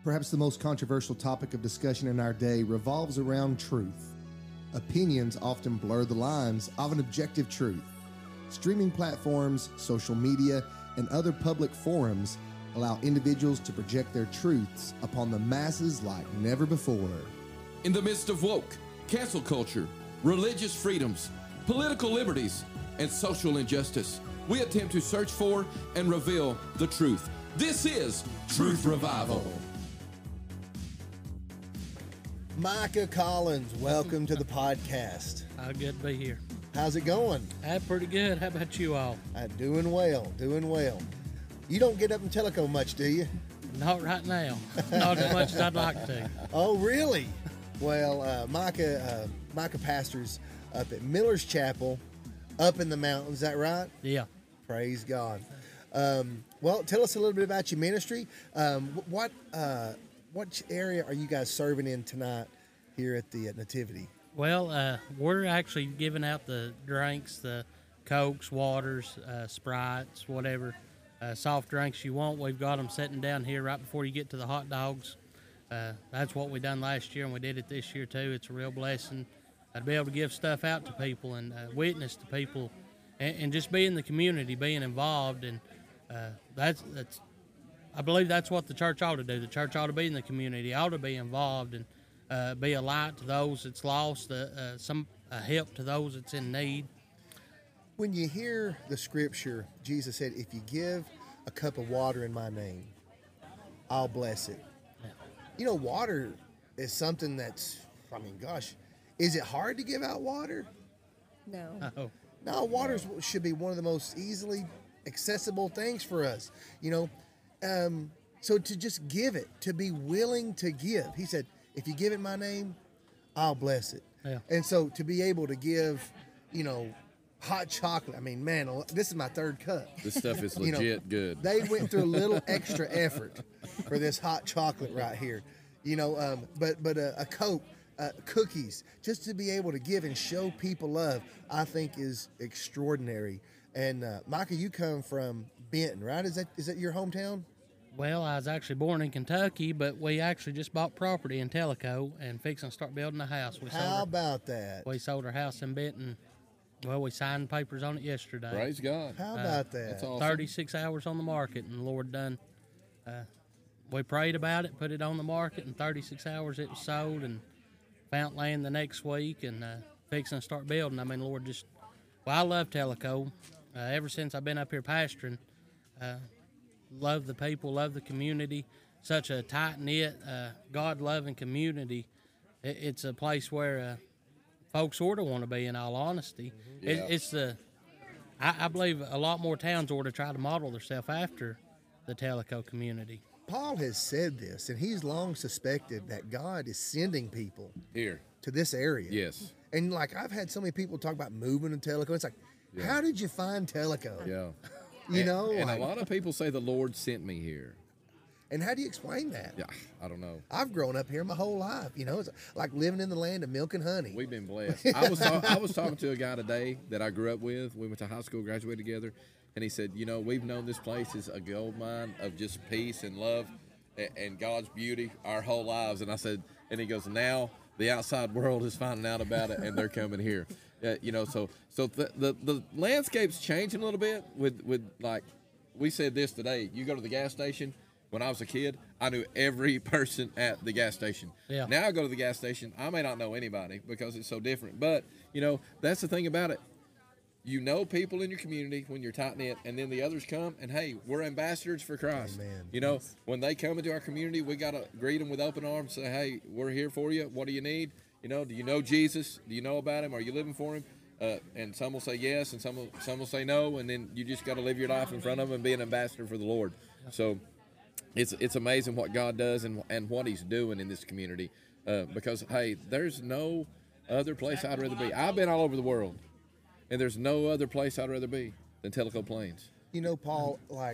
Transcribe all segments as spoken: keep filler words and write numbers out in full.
Perhaps the most controversial topic of discussion in our day revolves around truth. Opinions often blur the lines of an objective truth. Streaming platforms, social media, and other public forums allow individuals to project their truths upon the masses like never before. In the midst of woke, cancel culture, religious freedoms, political liberties, and social injustice, we attempt to search for and reveal the truth. This is Truth Revival. Micah Collins, welcome to the podcast. Uh, good to be here. How's it going? Uh, pretty good. How about you all? Uh, doing well, doing well. You don't get up in Tellico much, do you? Not right now. Not as much as I'd like to. Oh, really? Well, uh, Micah, uh, Micah pastors up at Miller's Chapel, up in the mountains. Is that right? Yeah. Praise God. Um, well, tell us a little bit about your ministry. Um, what uh, what area are you guys serving in tonight here at the uh, Nativity? Well, uh, we're actually giving out the drinks, the Cokes, waters, uh, Sprites, whatever uh, soft drinks you want. We've got them sitting down here right before you get to the hot dogs. Uh, that's what we done last year, and we did it this year too. It's a real blessing uh, to be able to give stuff out to people and uh, witness to people, and, and just be in the community, being involved. And uh, that's that's. I believe that's what the church ought to do. The church ought to be in the community, ought to be involved, and uh, be a light to those that's lost, uh, uh, some a help to those that's in need. When you hear the scripture, Jesus said, if you give a cup of water in my name, I'll bless it. Yeah. You know, water is something that's, I mean, gosh, is it hard to give out water? No. Oh, No, water should be one of the most easily accessible things for us, you know. Um, so to just give it, to be willing to give. He said, if you give it my name, I'll bless it. Yeah. And so to be able to give, you know, hot chocolate. I mean, man, this is my third cup. This stuff is You know, legit good. They went through a little extra effort for this hot chocolate right here, you know. Um, but but a, a Coke, uh, cookies, just to be able to give and show people love, I think is extraordinary. And uh, Micah, you come from Benton, right? Is that is that your hometown? well, I was actually born in Kentucky, but we actually just bought property in Tellico and fixing to start building a house. We sold How our, about that? we sold our house in Benton. Well, we signed papers on it yesterday. Praise God. How Uh, about that? That's awesome. thirty-six hours on the market, and the Lord done. Uh, we prayed about it, put it on the market. In thirty-six hours, it was sold, and found land the next week, and uh, fixing to start building. I mean, Lord, just well, I love Tellico. Uh, ever since I've been up here pastoring, uh, love the people, love the community. Such a tight knit, uh, God loving community. It, it's a place where uh, folks ought to want to be. In all honesty, it, Yeah. it's the. I, I believe a lot more towns ought to try to model themselves after the Tellico community. Paul has said this, and he's long suspected that God is sending people Here. to this area. Yes. And like I've had so many people talk about moving to Tellico. It's like, Yeah. how did you find Tellico? Yeah. You and, know, and like- a lot of people say the Lord sent me here. And how do you explain that? Yeah, I don't know. I've grown up here my whole life. You know, it's like living in the land of milk and honey. We've been blessed. I was talk, I was talking to a guy today that I grew up with. We went to high school, graduated together, and he said, you know, we've known this place is a gold mine of just peace and love and, and God's beauty our whole lives. And I said, and he goes, now the outside world is finding out about it, and they're coming here. Uh, you know, so so the, the the landscape's changing a little bit. With with like we said this today. You go to the gas station. When I was a kid, I knew every person at the gas station. Yeah. Now I go to the gas station, I may not know anybody because it's so different. But, you know, that's the thing about it. You know people in your community when you're tight-knit, and then the others come, and, hey, we're ambassadors for Christ. Amen. You know, when they come into our community, we got to greet them with open arms, say, hey, we're here for you. What do you need? You know, do you know Jesus? Do you know about him? Are you living for him? Uh, and some will say yes, and some will, some will say no, and then you just got to live your life in front of them and be an ambassador for the Lord. So it's it's amazing what God does and and what he's doing in this community uh, because, hey, there's no other place I'd rather be. I've been all over the world, and there's no other place I'd rather be than Tellico Plains. You know, Paul, like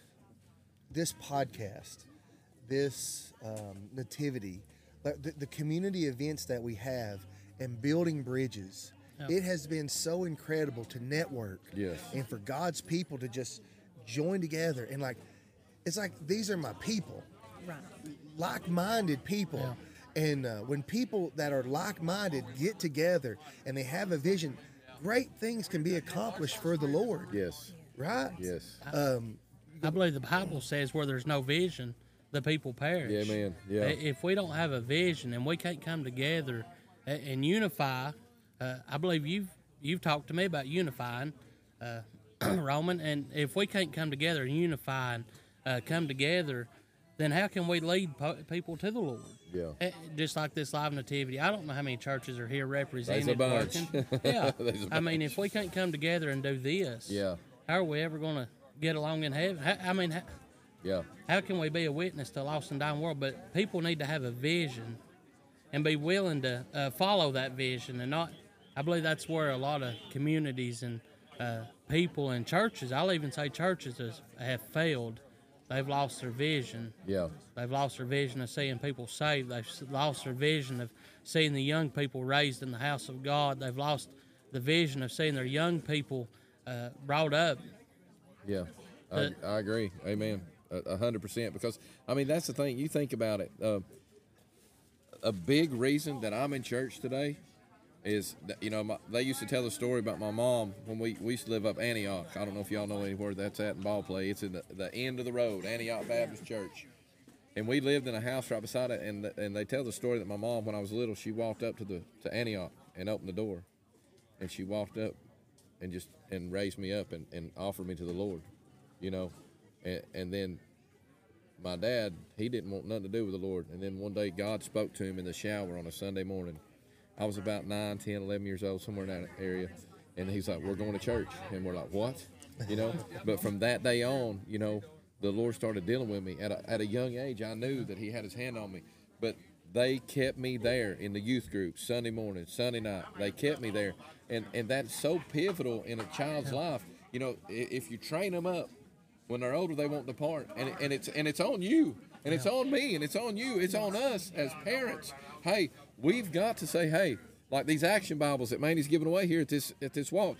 this podcast, this um, nativity, like the, the community events that we have and building bridges, Yeah. it has been so incredible to network. Yes. And for God's people to just join together and like, it's like, these are my people. Right. like-minded people. Yeah. And uh, when people that are like-minded get together and they have a vision, great things can be accomplished for the Lord. Yes. Right? Yes. Um, I believe the Bible says where there's no vision, the people perish. Yeah, man. Yeah. I- If we don't have a vision and we can't come together a- and unify, uh, I believe you've you've talked to me about unifying, uh, Roman. And if we can't come together and unify and uh, come together, then how can we lead po- people to the Lord? Yeah. Eh, Just like this live nativity, I don't know how many churches are here represented. bunch. Working. Yeah, There's a I mean, if we can't come together and do this, Yeah. how are we ever going to get along in heaven? How, I mean, how, Yeah. how can we be a witness to a lost and dying world? But people need to have a vision and be willing to uh, follow that vision, and not. I believe that's where a lot of communities and uh, people and churches, I'll even say churches, has, have failed. They've lost their vision. Yeah. They've lost their vision of seeing people saved. They've s- lost their vision of seeing the young people raised in the house of God. They've lost the vision of seeing their young people uh, brought up. Yeah, I, Uh, I agree. Amen. A a hundred percent. Because I mean, that's the thing. You think about it. Uh, a big reason that I'm in church today is that, you know, my, they used to tell the story about my mom when we, we used to live up Antioch. I don't know if y'all know anywhere that's at in Ball Play. It's in the, the end of the road, Antioch Baptist Church. And we lived in a house right beside it. And the, and they tell the story that my mom, when I was little, she walked up to the to Antioch and opened the door, and she walked up and just and raised me up and, and offered me to the Lord, you know, and, and then my dad, he didn't want nothing to do with the Lord. And then one day God spoke to him in the shower on a Sunday morning. I was about nine, ten, eleven years old, somewhere in that area. And he's like, we're going to church. And we're like, what? You know, but from that day on, you know, the Lord started dealing with me. At a, at a young age, I knew that he had his hand on me. But they kept me there in the youth group, Sunday morning, Sunday night. They kept me there. And, and that's so pivotal in a child's life. You know, i- if you train them up, when they're older, they won't depart. And, and, it's, and it's on you. And it's on me. And it's on you. It's on us as parents. Hey, we've got to say, hey, like these action Bibles that Mandy's giving away here at this at this walk.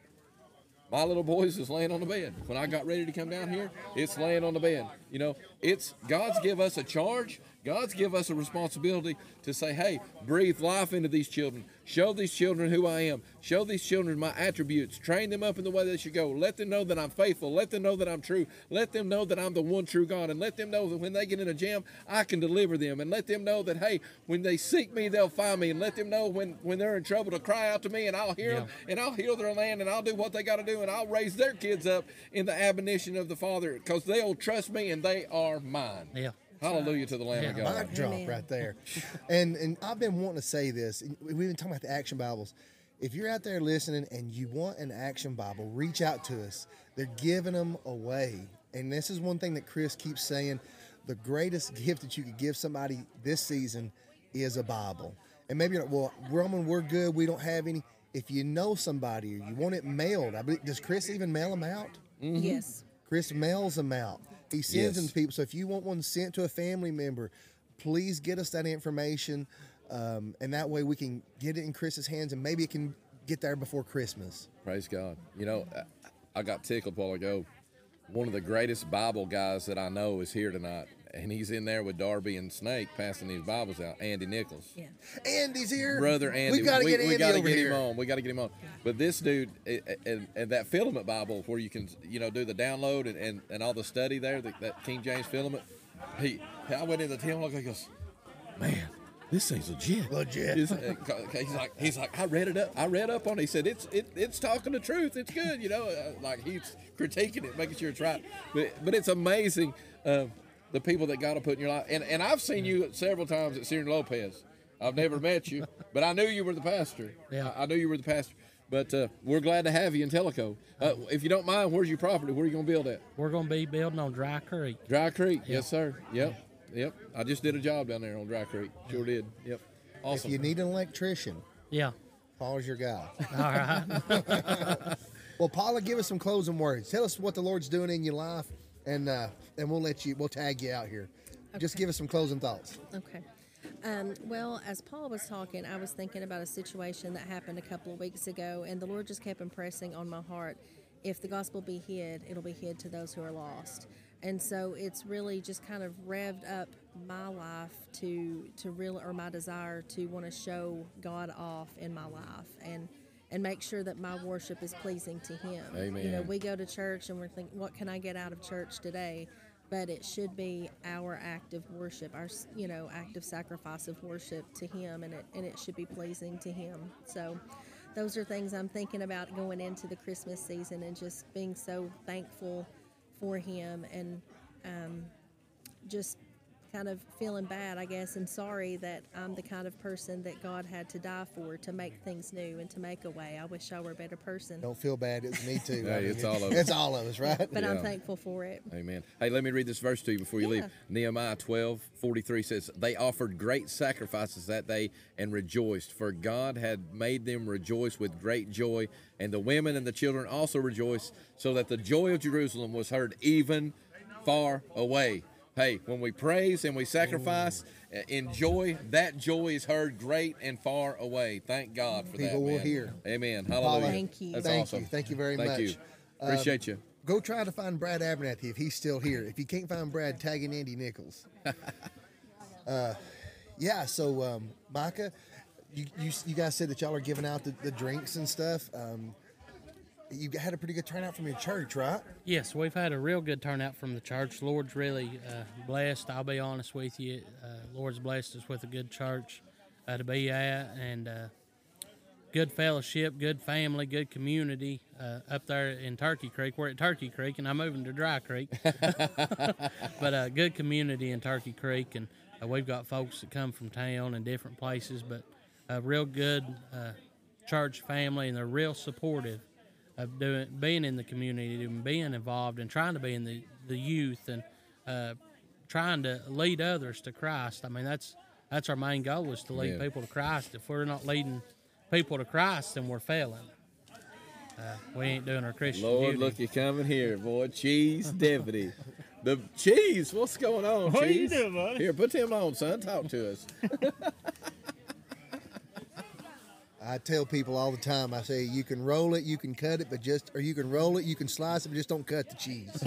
My little boys is laying on the bed. When I got ready to come down here, it's laying on the bed. You know, it's God's give us a charge. God's give us a responsibility to say, hey, breathe life into these children. Show these children who I am. Show these children my attributes. Train them up in the way they should go. Let them know that I'm faithful. Let them know that I'm true. Let them know that I'm the one true God. And let them know that when they get in a jam, I can deliver them. And let them know that, hey, when they seek me, they'll find me. And let them know when, when they're in trouble to cry out to me, and I'll hear Yeah. them, and I'll heal their land, and I'll do what they got to do, and I'll raise their kids up in the admonition of the Father, because they'll trust me and they are mine. Yeah. Hallelujah to the Lamb of Yeah. God. Mic drop Amen. right there. and and I've been wanting to say this. and We've been talking about the Action Bibles. If you're out there listening and you want an Action Bible, reach out to us. They're giving them away. And this is one thing that Chris keeps saying. The greatest gift that you could give somebody this season is a Bible. And maybe you're like, well, Roman, we're good. We don't have any. If you know somebody or you want it mailed, I believe, does Chris even mail them out? Yes. Chris mails them out. He sends Yes. them to people. So if you want one sent to a family member, please get us that information, um, and that way we can get it in Chris's hands, and maybe it can get there before Christmas. Praise God. You know, I- I got tickled a while ago. One of the greatest Bible guys that I know is here tonight, and he's in there with Darby and Snake passing these Bibles out. Andy Nichols. Yeah. Andy's here. Brother Andy. We got to get Andy gotta over get here. him on. We got to get him on. But this dude, eh, eh, and, and that filament Bible where you can, you know, do the download and, and, and all the study there, that, that King James filament. He, I went in the Tim look. He goes, man, this thing's legit. Legit. He's, uh, he's like, he's like, I read it up. I read up on it. He said, it's it, it's talking the truth. It's good. You know, uh, like he's critiquing it, making sure it's right. But but it's amazing. Uh, the people that God will put in your life. And and I've seen you several times at Syrian Lopez. I've never met you, but I knew you were the pastor. Yeah. I, I knew you were the pastor. But uh, we're glad to have you in Tellico. Uh, if you don't mind, where's your property? Where are you going to build at? We're going to be building on Dry Creek. Dry Creek. Yes, sir. Yep. Yep. I just did a job down there on Dry Creek. Sure did. Yep. If Awesome. you need an electrician, Yeah. Paul's your guy. All right. Well, Paula, give us some closing words. Tell us what the Lord's doing in your life, and uh, and we'll let you. We'll tag you out here. Just Okay. give us some closing thoughts. Okay. Um, well, as Paul was talking, I was thinking about a situation that happened a couple of weeks ago, and the Lord just kept impressing on my heart, if the gospel be hid, it'll be hid to those who are lost. And so it's really just kind of revved up my life to to really, or my desire to want to show God off in my life and and make sure that my worship is pleasing to Him. Amen. You know, we go to church and we're thinking, what can I get out of church today? But it should be our act of worship, our you know act of sacrifice of worship to Him, and it and it should be pleasing to Him. So those are things I'm thinking about going into the Christmas season, and just being so thankful for Him, and um, just kind of feeling bad, I guess, and sorry that I'm the kind of person that God had to die for, to make things new and to make a way. I wish I were a better person. Don't feel bad. It's me too. Hey, I mean, it's all of us. It's all of us, right? But I'm Yeah. thankful for it. Amen. Hey, let me read this verse to you before you Yeah. leave. Nehemiah twelve forty-three says, "They offered great sacrifices that day and rejoiced, for God had made them rejoice with great joy, and the women and the children also rejoiced, so that the joy of Jerusalem was heard even far away." Hey, when we praise and we sacrifice, uh, enjoy, that joy is heard great and far away. Thank God for that, People will man. hear. Amen. Paula, Hallelujah. Thank you. That's Thank awesome. you. Thank you very Thank much. you. Appreciate you. Go try to find Brad Abernathy if he's still here. If you can't find Brad, tag in Andy Nichols. uh, yeah, so um, Micah, you, you you guys said that y'all are giving out the, the drinks and stuff. Um, you had a pretty good turnout from your church, right? Yes, we've had a real good turnout from the church. Lord's really uh, blessed. I'll be honest with you. Uh, Lord's blessed us with a good church uh, to be at, and uh, good fellowship, good family, good community uh, up there in Turkey Creek. We're at Turkey Creek, and I'm moving to Dry Creek. But uh, good community in Turkey Creek, and uh, we've got folks that come from town and different places, but a real good uh, church family, and they're real supportive of doing, being in the community and being involved and trying to be in the, the youth and uh, trying to lead others to Christ. I mean, that's that's our main goal, is to lead Yeah. people to Christ. If we're not leading people to Christ, then we're failing. Uh, we ain't doing our Christian Lord, duty. look, you coming here, boy. Cheese deputy. The cheese, what's going on, What are you cheese? doing, buddy? Here, put him on, son. Talk to us. I tell people all the time, I say, you can roll it, you can cut it, but just, or you can roll it, you can slice it, but just don't cut the cheese.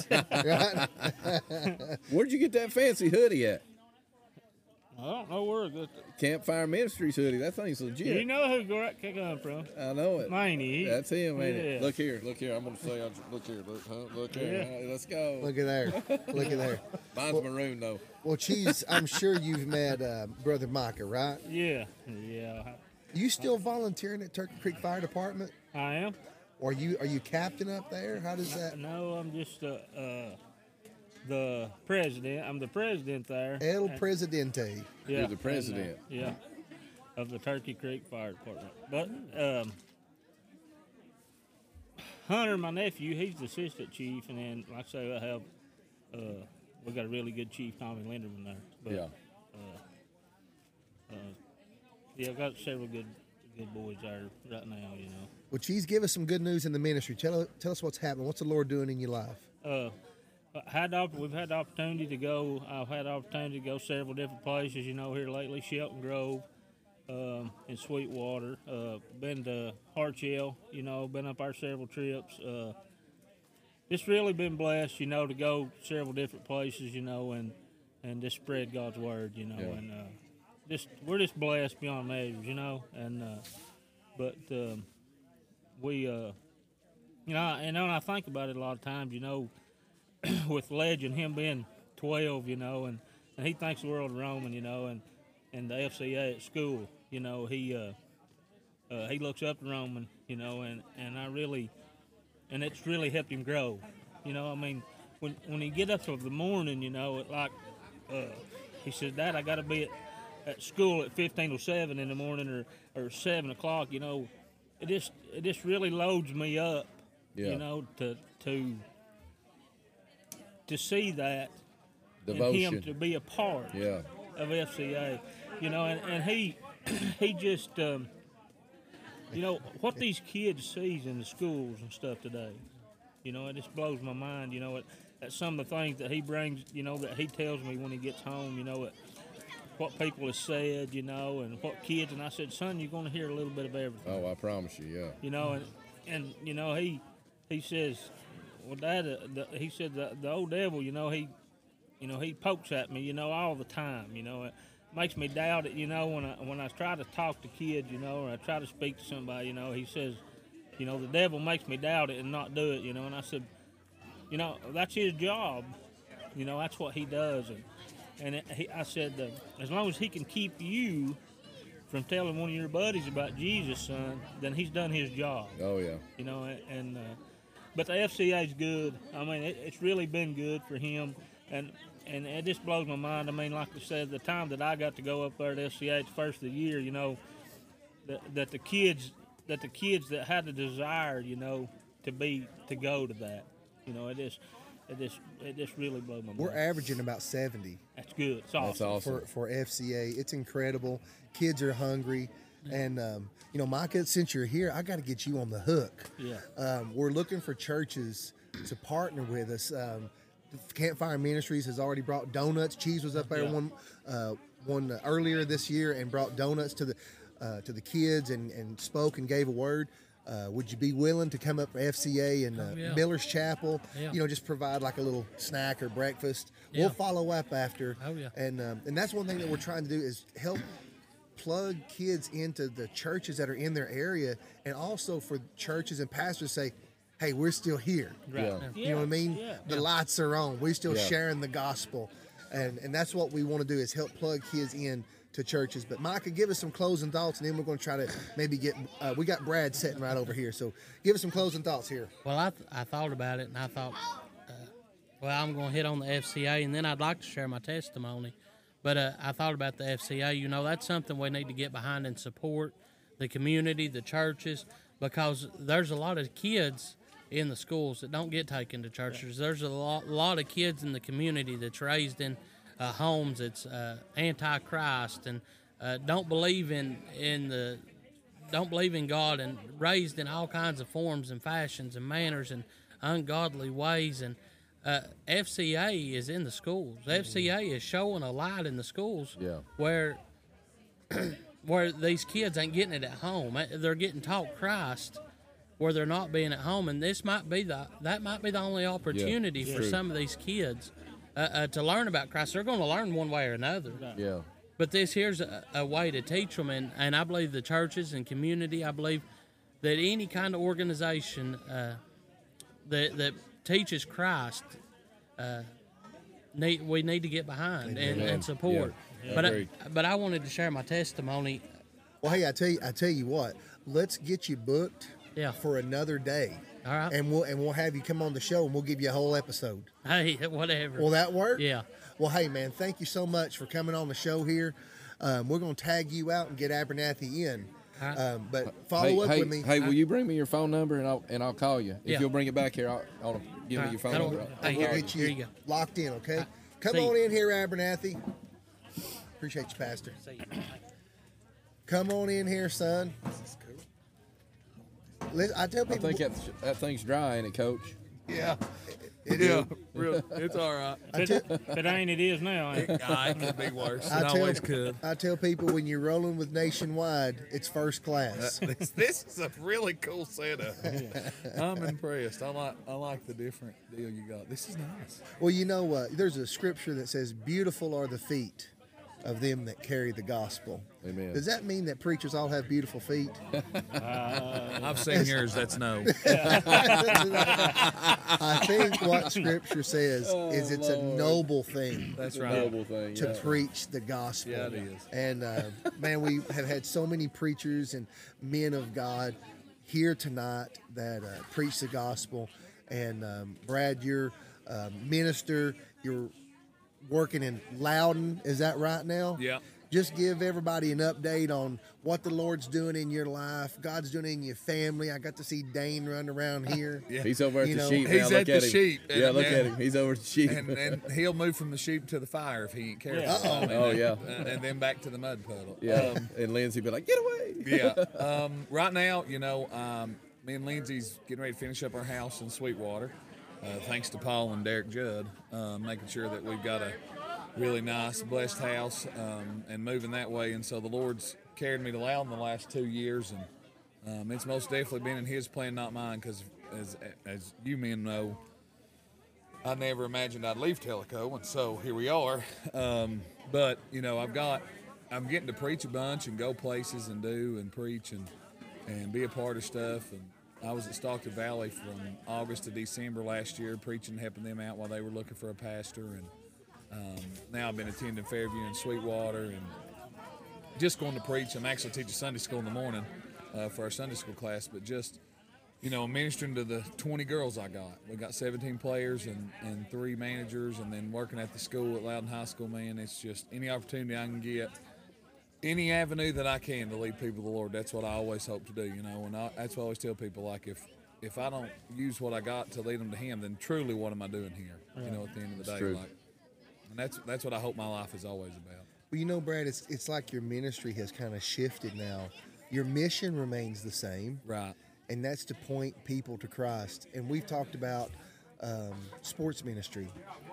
Right? Where'd you get that fancy hoodie at? I don't know where it got. Campfire Ministries hoodie. That thing's legit. You know who Grant come from? I know it. Maney. That's him, ain't it? Yeah. Look here, look here. I'm gonna say, look here, look, huh? Look here. Yeah. Huh? Let's go. Look at there. Look at there. Mine's maroon though. Well, Cheese, I'm sure you've met uh, Brother Micah, right? Yeah, yeah. You still volunteering at Turkey Creek Fire Department? I am. Or you are you captain up there? How does that? No, I'm just uh, uh, the president. I'm the president there. El And- Presidente. Yeah, You're the president. and, uh, yeah, of the Turkey Creek Fire Department. But um, Hunter, my nephew, he's the assistant chief, and then, like I say, I have uh, we got a really good chief, Tommy Linderman there. But, Yeah. uh, yeah, I've got several good good boys there right now. You know. Well, Cheese, give us some good news in the ministry. Tell tell us what's happening. What's the Lord doing in your life? Uh, I had the opp- we've had the opportunity to go. I've had the opportunity to go several different places. You know, here lately, Shelton Grove, um, and Sweetwater. Uh, been to Hartshill. You know, been up our several trips. Uh, just really been blessed. You know, to go several different places. You know, and and just spread God's word. You know, Yeah. and uh, just we're just blessed beyond measures. You know, and uh, but um, we. Uh, you know, and when I think about it a lot of times, you know, with Legend, him being twelve, you know, and, and he thinks the world of Roman, you know, and, and the F C A at school, you know, he uh, uh, he looks up to Roman, you know, and, and I really, and it's really helped him grow, you know. I mean, when when he get up of the morning, you know, it like uh, he says, Dad, I got to be at, at school at fifteen oh seven in the morning or, or seven o'clock, you know. It just it just really loads me up, Yeah. you know, to to to see that and Devotion. him to be a part Yeah. of F C A, you know, and, and he he just um, you know what these kids sees in the schools and stuff today, you know, it just blows my mind, you know, it, at some of the things that he brings, you know, that he tells me when he gets home, you know, it, what people have said, you know, and what kids, and I said, son, you're going to hear a little bit of everything. Oh, I promise you, yeah. You know, and and you know he he says well, Dad, uh, the, he said the, the old devil, you know, he, you know, he pokes at me, you know, all the time. You know, it makes me doubt it. You know, when I when I try to talk to kids, you know, or I try to speak to somebody, you know, he says, you know, the devil makes me doubt it and not do it. You know, and I said, you know, that's his job. You know, that's what he does. And and it, he, I said, uh, as long as he can keep you from telling one of your buddies about Jesus, son, then he's done his job. Oh yeah. You know, and, and uh, but the F C A is good. I mean, it, it's really been good for him, and and it just blows my mind. I mean, like I said, the time that I got to go up there to F C A, it's first of the year, you know, that, that the kids that the kids that had the desire, you know, to be to go to that, you know, it just it just it just really blew my mind. We're averaging about seventy. That's good. It's awesome. That's awesome. for, for F C A. It's incredible. Kids are hungry. And, um, you know, Micah, since you're here, I got to get you on the hook. Yeah. Um, we're looking for churches to partner with us. Um, Campfire Ministries has already brought donuts. Cheese was up there Yeah. one uh, one earlier this year and brought donuts to the uh, to the kids and, and spoke and gave a word. Uh, would you be willing to come up to F C A and uh, Oh, yeah. Miller's Chapel? Yeah. You know, just provide like a little snack or breakfast. Yeah. We'll follow up after. Oh, yeah. And um, and that's one thing that we're trying to do is help plug kids into the churches that are in their area, and also for churches and pastors to say, hey, we're still here. Right. Yeah. You know what I mean? Yeah. The lights are on. We're still Yeah. sharing the gospel. And and that's what we want to do is help plug kids in to churches. But Micah, give us some closing thoughts, and then we're going to try to maybe get, uh, we got Brad sitting right over here. So give us some closing thoughts here. Well, I, th- I thought about it, and I thought, uh, well, I'm going to hit on the F C A, and then I'd like to share my testimony. But uh, I thought about the F C A. You know, that's something we need to get behind and support the community, the churches, because there's a lot of kids in the schools that don't get taken to churches. There's a lot, lot of kids in the community that's raised in uh, homes that's uh, anti-Christ and uh, don't believe in in the don't believe in God, and raised in all kinds of forms and fashions and manners and ungodly ways. And uh, F C A is in the schools. F C A is showing a light in the schools Yeah. where where these kids ain't getting it at home. They're getting taught Christ where they're not being at home, and this might be the that might be the only opportunity for true. some of these kids uh, uh, to learn about Christ. They're going to learn one way or another. Yeah. But this here's a, a way to teach them, and, and I believe the churches and community, I believe that any kind of organization uh, that that teaches Christ, uh, need we need to get behind and, and support. Yeah. But I, Agreed. but I wanted to share my testimony. Well, hey, I tell you, I tell you what, let's get you booked Yeah. for another day. All right. And we'll and we'll have you come on the show, and we'll give you a whole episode. Hey, whatever. Will that work? Yeah. Well, hey, man, thank you so much for coming on the show here. Um, we're going to tag you out and get Abernathy in. All right. Um, but follow Hey, up hey, with me. hey, will you bring me your phone number and I'll and I'll call you. If Yeah. you'll bring it back here, I'll, I'll give All me your right. phone I don't- number. Hey, we'll here- get here you go. locked in, okay? Uh, Come see on you. in here, Abernathy. Appreciate you, Pastor. Come on in here, son. Listen, I tell I people. think that that thing's dry, ain't it, Coach? Yeah, it yeah, is. real. It's all right. If it, if it ain't, it is now. Ain't it? Nah, it could be worse. It I tell, always could. I tell people when you're rolling with Nationwide, it's first class. This, this is a really cool setup. I'm impressed. I like I like the different deal you got. This is nice. Well, you know, uh, there's a scripture that says, "Beautiful are the feet of them that carry the gospel." Amen. Does that mean that preachers all have beautiful feet? I've seen yours. That's no. I think what scripture says is it's a noble thing That's It's a right. noble thing. to yeah. preach the gospel. Yeah, it is. And uh, man, we have had so many preachers and men of God here tonight that uh, preach the gospel. And um, Brad, you're a minister. You're working in Loudon. Is that right now? Yeah. Just give everybody an update on what the Lord's doing in your life. God's doing in your family. I got to see Dane run around here. Yeah. He's over at You the know, sheep now. He's Look at the him. sheep, Yeah, and- look and- at him. He's over at the sheep. And, and he'll move from the sheep to the fire if he ain't careful. Yeah. I mean, Oh, yeah. And, and then back to the mud puddle. yeah, Um, and Lindsay be like, "Get away!" yeah. Um, right now, you know, um, me and Lindsay's getting ready to finish up our house in Sweetwater. Uh, thanks to Paul and Derek Judd, uh, making sure that we've got a really nice, blessed house um, and moving that way. And so the Lord's carried me to Loudon the last two years, and um, it's most definitely been in His plan, not mine. Because as as you men know, I never imagined I'd leave Tellico, and so here we are. Um, but you know, I've got, I'm getting to preach a bunch and go places and do and preach and and be a part of stuff. And I was at Stockton Valley from August to December last year, preaching, helping them out while they were looking for a pastor. And um, now I've been attending Fairview and Sweetwater and just going to preach. I'm actually teaching Sunday school in the morning uh, for our Sunday school class, but just, you know, ministering to the twenty girls I got. We got seventeen players and, and three managers, and then working at the school at Loudon High School, man, it's just any opportunity I can get, any avenue that I can to lead people to the Lord. That's what I always hope to do, you know, and I, that's what I always tell people, like, if if I don't use what I got to lead them to Him, then truly what am I doing here, you know, at the end of the day. true. Like, and that's that's what I hope my life is always about. Well, you know, Brad, it's it's like your ministry has kind of shifted now. Your mission remains the same. Right. And that's to point people to Christ. And we've talked about um, sports ministry.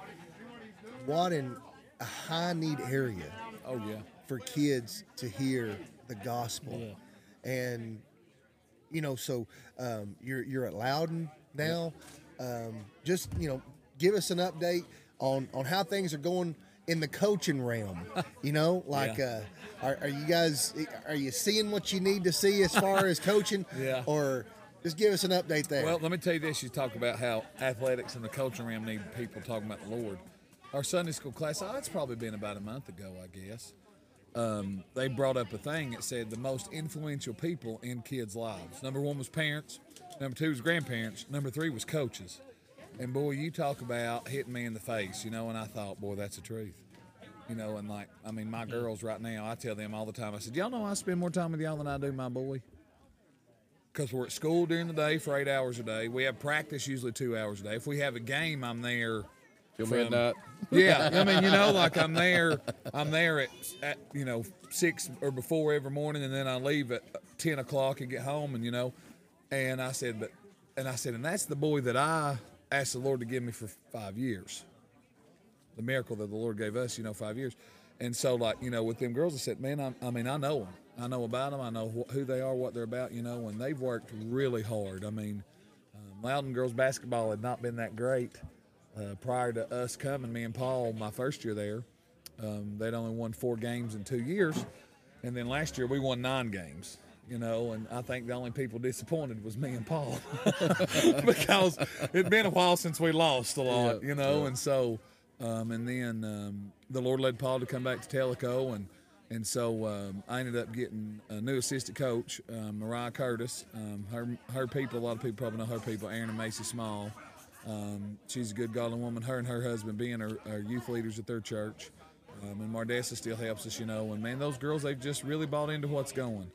What in a high need area Oh, yeah. for kids to hear the gospel. Yeah. And, you know, so um, you're, you're at Loudon now. Um, just, you know, give us an update on, on how things are going in the coaching realm. You know, like, Yeah. uh, are, are you guys, are you seeing what you need to see as far as coaching? Yeah. Or just give us an update there. Well, let me tell you this. You talk about how athletics and the coaching realm need people talking about the Lord. Our Sunday school class, oh, it's probably been about a month ago, I guess. Um, they brought up a thing that said the most influential people in kids' lives. Number one was parents. Number two was grandparents. Number three was coaches. And, boy, you talk about hitting me in the face, you know, and I thought, boy, that's the truth. You know, and, like, I mean, my girls right now, I tell them all the time, I said, y'all know I spend more time with y'all than I do my boy? Because we're at school during the day for eight hours a day. We have practice usually two hours a day. If we have a game, I'm there. Till from- midnight. Yeah, I mean, you know, like I'm there, I'm there at, at, you know, six or before every morning, and then I leave at ten o'clock and get home, and, you know, and I said, but, and I said, and that's the boy that I asked the Lord to give me for five years. The miracle that the Lord gave us, you know, five years. And so, like, you know, with them girls, I said, man, I, I mean, I know them. I know about them. I know wh- who they are, what they're about, you know, and they've worked really hard. I mean, um, Loudon girls basketball had not been that great uh, prior to us coming. Me and Paul, my first year there, um, they'd only won four games in two years. And then last year we won nine games, you know, and I think the only people disappointed was me and Paul because it'd been a while since we lost a lot, Yeah, you know, yeah. and so, um, and then um, the Lord led Paul to come back to Tellico, and And so um, I ended up getting a new assistant coach, um, Mariah Curtis. Um, her her people, a lot of people probably know her people, Aaron and Macy Small. Um, she's a good, godly woman. Her and her husband being our, our youth leaders at their church. Um, and Mardessa still helps us, you know. And, man, those girls, they've just really bought into what's going.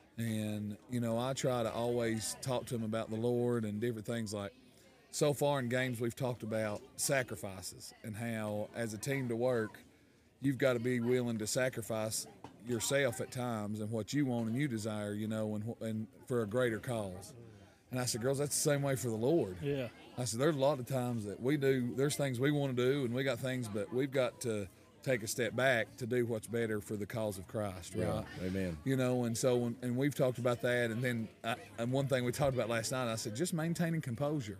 And, you know, I try to always talk to them about the Lord and different things like, so far in games we've talked about sacrifices and how, as a team to work, you've got to be willing to sacrifice yourself at times and what you want and you desire, you know, and, and for a greater cause. And I said, girls, that's the same way for the Lord. Yeah. I said, there's a lot of times that we do, there's things we want to do and we got things, but we've got to take a step back to do what's better for the cause of Christ, right? Yeah, amen. You know, and so, when, and we've talked about that. And then, I, and one thing we talked about last night, I said, just maintaining composure.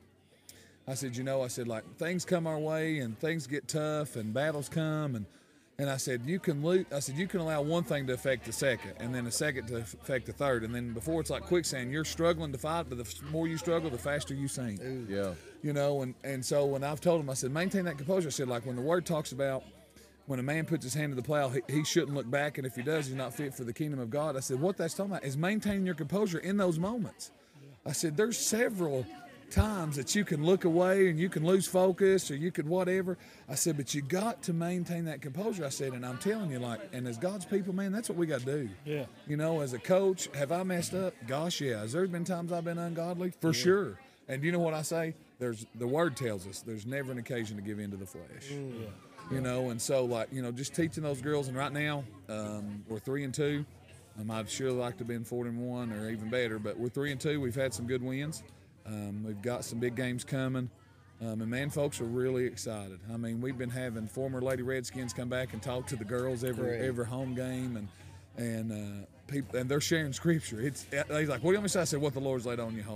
I said, you know, I said, like, things come our way and things get tough and battles come. And, and I said, you can lose, I said, you can allow one thing to affect the second and then a second to affect the third. And then before it's like quicksand, you're struggling to fight, but the more you struggle, the faster you sink. Yeah. You know, and, and so when I've told him, I said, maintain that composure. I said, like, when the word talks about when a man puts his hand to the plow, he, he shouldn't look back. And if he does, he's not fit for the kingdom of God. I said, what that's talking about is maintaining your composure in those moments. I said, there's several times that you can look away and you can lose focus or you could whatever. I said, but you got to maintain that composure. I said, and I'm telling you, like, and as God's people, man, that's what we got to do. Yeah. You know, as a coach, have I messed up? Gosh, yeah. Has there been times I've been ungodly? For sure. And you know what I say? There's the word tells us there's never an occasion to give in to the flesh. Yeah. You know, and so, like, you know, just teaching those girls. And right now, um, we're three and two. Um, I'd sure like to have been four and one or even better, but we're three and two. We've had some good wins. Um, we've got some big games coming. Um, and, man, folks are really excited. I mean, we've been having former Lady Redskins come back and talk to the girls every Great. every home game, and and uh, people, and they're sharing scripture. It's they're like, what do you want me to say? I said, what the Lord's laid on your heart.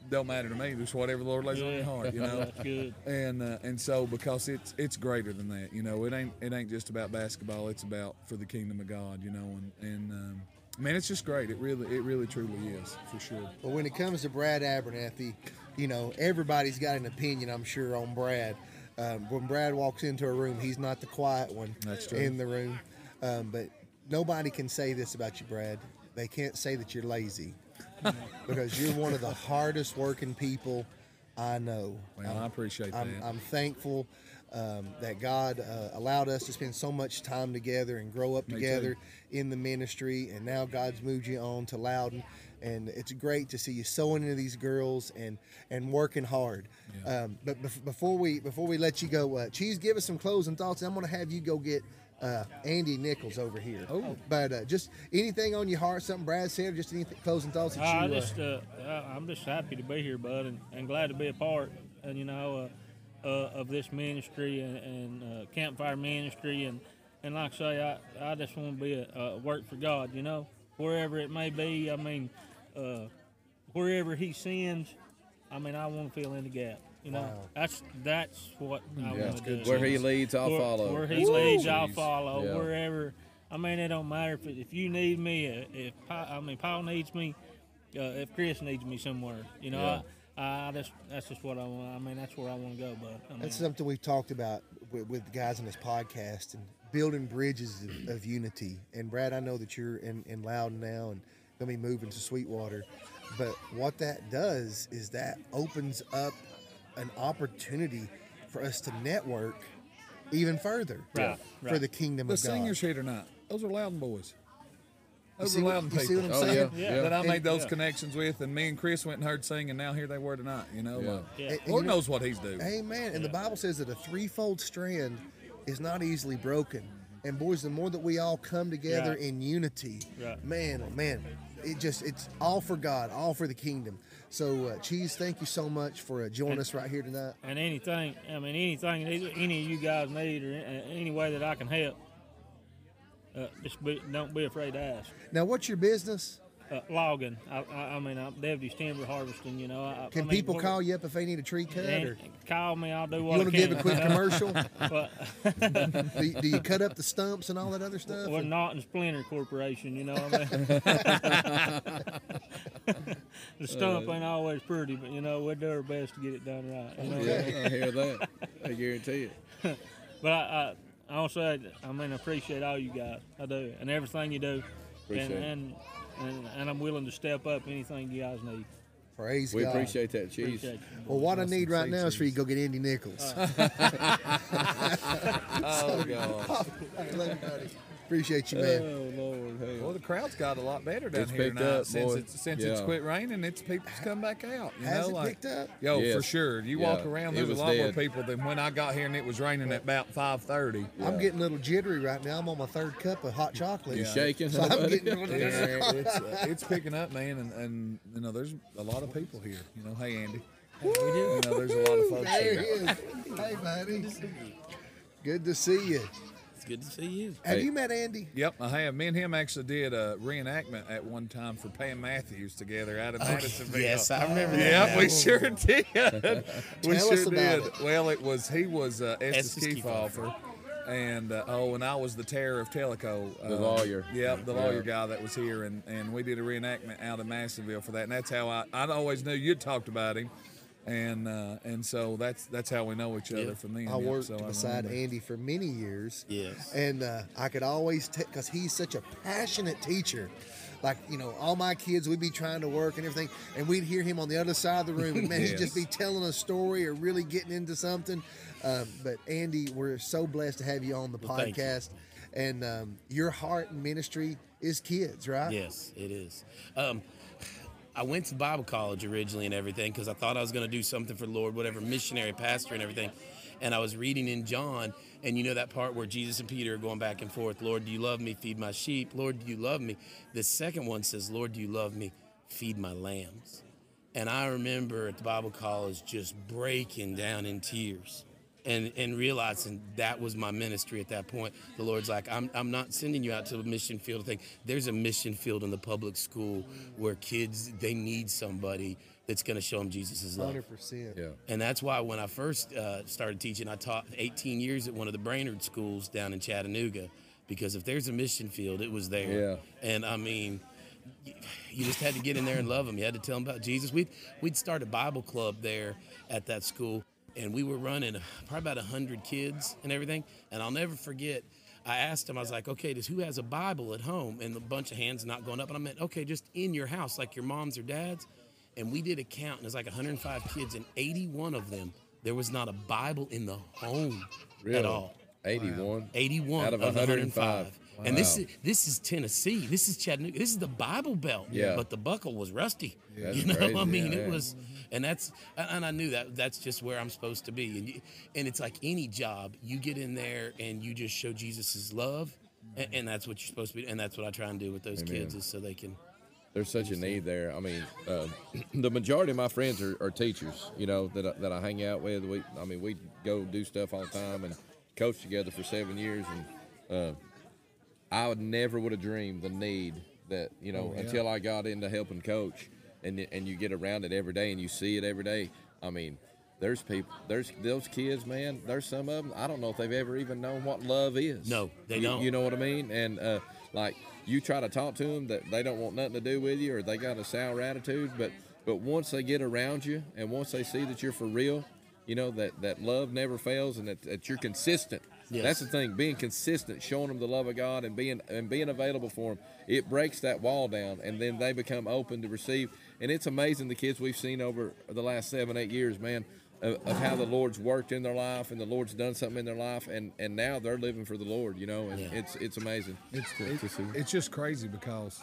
don't matter to me. Just whatever the Lord lays on your heart, you know. That's good. And uh, and so because it's it's greater than that, you know. It ain't it ain't just about basketball. It's about for the kingdom of God, you know. And and um, man, it's just great. It really it really truly is for sure. But when it comes to Brad Abernathy, you know, everybody's got an opinion, I'm sure, on Brad. Um, when Brad walks into a room, he's not the quiet one That's true. in the room. Um, but nobody can say this about you, Brad. They can't say that you're lazy because you're one of the hardest working people I know. Well, I appreciate I'm, that. I'm thankful um, that God uh, allowed us to spend so much time together and grow up Me together in the ministry. And now God's moved you on to Loudon. And it's great to see you sewing into these girls and, and working hard. Yeah. Um, but bef- before we before we let you go, uh, Cheese, give us some closing thoughts. I'm going to have you go get uh, Andy Nichols over here. Oh. But uh, just anything on your heart, something Brad said, or just any closing thoughts that I you. just, uh, I- I'm just happy to be here, bud, and, and glad to be a part, and you know, uh, uh, of this ministry and, and uh, campfire ministry, and, and like I say, I, I just want to be a, a work for God, you know, wherever it may be. I mean, uh, wherever He sends, I mean, I want to fill in the gap. You know, Wow. that's that's what I Yeah. want to do. Where he leads, I'll where, follow. Where he Woo! leads, I'll Jeez. follow. Yeah. Wherever, I mean, it don't matter if if you need me, uh, if Pa- I mean Paul needs me, uh, if Chris needs me somewhere, you know, Yeah. I, I just that's just what I want. I mean, that's where I want to go. But I mean, That's something we've talked about with, with the guys on this podcast and building bridges of, of unity. And Brad, I know that you're in, in Loudon now and going to be moving to Sweetwater. But what that does is that opens up an opportunity for us to network even further Right, for right. the kingdom The of God. seniors here tonight, those are Loudon boys. Those see are what- Loudon you people. see what I'm Oh, saying? yeah. Yeah. That I And- made those yeah. connections with, and me and Chris went and heard sing, and now here they were tonight. You know, Yeah. uh, Yeah. And- and Lord you know- knows what He's doing. Amen. And the Bible says that a threefold strand is not easily broken. And boys, the more that we all come together Right. in unity, Right. man, oh man, it just it's all for God, all for the kingdom. So, uh, Cheese, thank you so much for uh, joining us right here tonight. and anything, I mean, anything any any of you guys need or a- any way that I can help, uh, just be, don't be afraid to ask. Now, what's your business? Uh, logging, I, I, I mean, I'm Deputy's timber harvesting. You know, I, Can I mean, people we're- call you up if they need a tree cut? and Or call me, I'll do you what want I to can. give a quick you know? commercial? But do, you, do you cut up the stumps and all that other stuff? we're not in Splinter Corporation, you know what I mean? The stump ain't always pretty, but you know, we'll do our best to get it done right. You know? Yeah, I hear that. I guarantee it. But I, I, I want to say, I mean, I appreciate all you guys. I do, and everything you do. Appreciate and, it. and, and and I'm willing to step up anything you guys need. Praise We God. appreciate that, Cheese. Appreciate you. Well, what I Awesome. need right Say now is for you to cheese. go get Andy Nichols. Oh God! Love you, buddy. Appreciate you, man. Oh, Lord. Hey. Well, the crowd's got a lot better down It's here picked tonight up, since boy. it's since it's Yeah. quit raining. It's people's come back out. You Has know, it like picked up? yo, for Yes. sure. You walk Yeah. around, It there's a was lot more dead. people than when I got here and it was raining at about five thirty. I'm getting a little jittery right now. I'm on my third cup of hot chocolate. You shaking? So I'm buddy? getting a little Yeah, it's uh, it's picking up, man, and, and you know there's a lot of people here. You know, hey Andy. You know, there's a lot of folks There here. he is. Hey, buddy. Good to see you. It's good to see you. Have Hey. you met Andy? Yep, I have. Me and him actually did a reenactment at one time for Pam Matthews together out of Madisonville. Yes, I remember that. Yeah, we now. sure did. we Tell sure us about did. it. Well, it was he was uh, Estes Estes Kefauver, and uh, oh, and I was the terror of Tellico, uh, The lawyer. Yep, the lawyer Yeah. guy that was here, and, and we did a reenactment out of Madisonville for that, and that's how I I always knew you'd talked about him, and uh, and so that's that's how we know each other Yeah. from then. I Yep, worked so beside remember. Andy for many years. Yes. And uh, I could always take, because he's such a passionate teacher. Like, you know, all my kids, we'd be trying to work and everything, and we'd hear him on the other side of the room, and man, he'd just be Yes. telling a story or really getting into something. Um, but Andy, we're so blessed to have you on the Well, thank you. podcast. And um, your heart and ministry is kids, right? Yes, it is. Um, I went to Bible college originally and everything because I thought I was going to do something for the Lord, whatever, missionary, pastor and everything. And I was reading in John, and you know that part where Jesus and Peter are going back and forth, Lord, do you love me? Feed my sheep. Lord, do you love me? The second one says, Lord, do you love me? Feed my lambs. And I remember at the Bible college just breaking down in tears. And, and realizing that was my ministry at that point. The Lord's like, I'm, I'm not sending you out to a mission field thing. There's a mission field in the public school where kids, they need somebody that's going to show them Jesus' love. one hundred percent. Yeah. And that's why when I first uh, started teaching, I taught eighteen years at one of the Brainerd schools down in Chattanooga, because if there's a mission field, it was there. Yeah. And I mean, you, you just had to get in there and love them. You had to tell them about Jesus. We'd, we'd start a Bible club there at that school, and we were running probably about one hundred kids and everything. And I'll never forget, I asked them, I was like, okay, does who has a Bible at home? And a bunch of hands not going up. And I meant, okay, just in your house, like your mom's or dad's. And we did a count, and it was like one hundred five kids, and eighty-one of them, there was not a Bible in the home Really? at all. eighty-one. eighty-one Out of the one hundred five. And this Wow. is this is Tennessee. This is Chattanooga. This is the Bible Belt. Yeah. But the buckle was rusty. That's you know, crazy. I mean, Yeah, it yeah. was, and that's, and I knew that that's just where I'm supposed to be. And you, and it's like any job, you get in there and you just show Jesus' love, and, and that's what you're supposed to be. And that's what I try and do with those Amen. kids, is so they can. There's such a need there. I mean, uh, the majority of my friends are, are teachers, you know, that I, that I hang out with. We, I mean, we go do stuff all the time and coach together for seven years. And uh, I would never would have dreamed the need that, you know, Oh, yeah. until I got into helping coach, and and you get around it every day and you see it every day. I mean, there's people, there's those kids, man. There's some of them, I don't know if they've ever even known what love is. No, they You- don't. You know what I mean? And uh, like, you try to talk to them that they don't want nothing to do with you, or they got a sour attitude, but but once they get around you and once they see that you're for real, you know, that, that love never fails, and that, that you're consistent. Yes. That's the thing, being consistent, showing them the love of God, and being and being available for them. It breaks that wall down, and then they become open to receive. And it's amazing, the kids we've seen over the last seven, eight years, man, of, of how the Lord's worked in their life, and the Lord's done something in their life, and, and now they're living for the Lord, you know, and Yeah. it's it's amazing. It's to, to see. it's just crazy because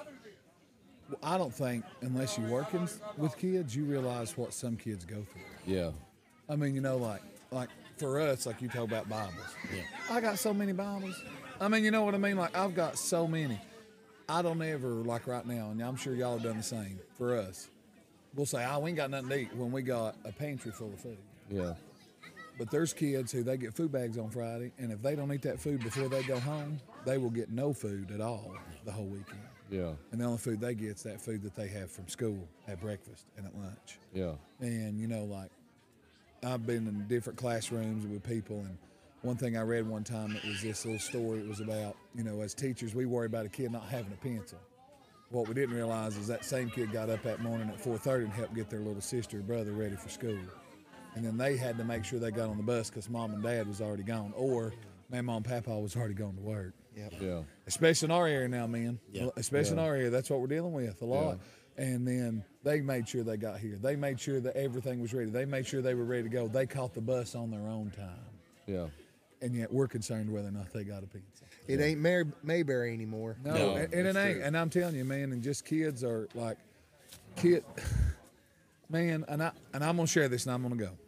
I don't think unless you're working with kids, you realize what some kids go through. Yeah. I mean, you know, like like for us, like you talk about Bibles. Yeah. I got so many Bibles. I mean, you know what I mean? Like I've got so many. I don't ever, like right now, and I'm sure y'all have done the same. For us, we'll say, "Oh, we ain't got nothing to eat," when we got a pantry full of food. Yeah. But there's kids who they get food bags on Friday, and if they don't eat that food before they go home, they will get no food at all the whole weekend. Yeah. And the only food they get is that food that they have from school at breakfast and at lunch. Yeah. And, you know, like, I've been in different classrooms with people, and one thing I read one time, it was this little story. It was about, you know, as teachers, we worry about a kid not having a pencil. What we didn't realize is that same kid got up that morning at four thirty and helped get their little sister or brother ready for school. And then they had to make sure they got on the bus because mom and dad was already gone, or Mama and Papa was already gone to work. Yep. Yeah. Especially in our area now, man. Yeah. Especially Yeah. in our area, that's what we're dealing with a lot. And then they made sure they got here. They made sure that everything was ready. They made sure they were ready to go. They caught the bus on their own time. Yeah. And yet we're concerned whether or not they got a pencil. It ain't Mary, Mayberry anymore. No, No, and, and it that's ain't. true. And I'm telling you, man, and just kids are like, kid, man, and I and I'm gonna share this, and I'm gonna go.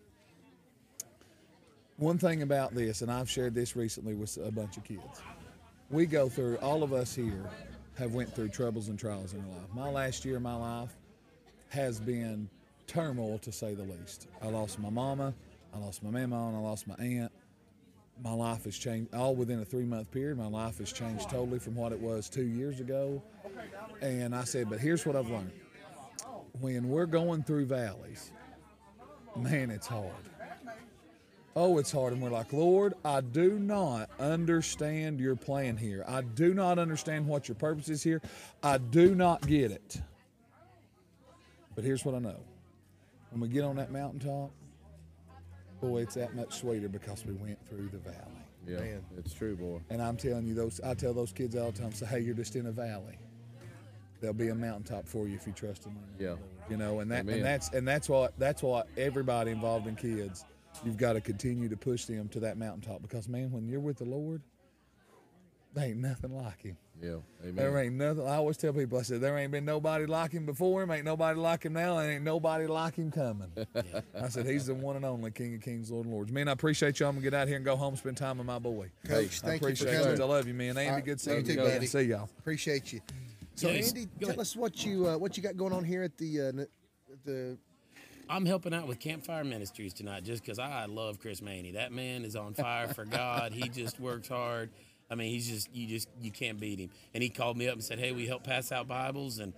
One thing about this, and I've shared this recently with a bunch of kids, we go through. All of us here have went through troubles and trials in our life. My last year of my life has been turmoil, to say the least. I lost my mama, I lost my mama, and I lost my aunt. My life has changed all within a three month period. My life has changed totally from what it was two years ago. And I said, but here's what I've learned. When we're going through valleys, man, it's hard. Oh, it's hard. And we're like, Lord, I do not understand your plan here. I do not understand what your purpose is here. I do not get it. But here's what I know. When we get on that mountaintop, boy, it's that much sweeter because we went through the valley. Yeah. Man. It's true, boy. And I'm telling you, those I tell those kids all the time, say, hey, you're just in a valley. There'll be a mountaintop for you if you trust in the Yeah. Lord. You know, and that Amen. and that's and that's what that's what everybody involved in kids, you've got to continue to push them to that mountaintop, because man, when you're with the Lord, there ain't nothing like him. Yeah. Amen. There ain't nothing. I always tell people, I said, there ain't been nobody like him before him, ain't nobody like him now, and ain't nobody like him coming. I said, he's the one and only King of Kings, Lord of Lords. Man, I appreciate you. I'm going to get out here and go home and spend time with my boy. Coach, I thank you for appreciate coming. you. I love you, man. Andy, All right, good seeing you you. too, Go buddy. See y'all. Appreciate you. So, Yeah, Andy, go tell ahead. us what you uh, what you got going on here at the uh, n- the. I'm helping out with Campfire Ministries tonight just because I love Chris Maney. That man is on fire for God. He just works hard. I mean, he's just, you just, you can't beat him. And he called me up and said, hey, we help pass out Bibles. And, you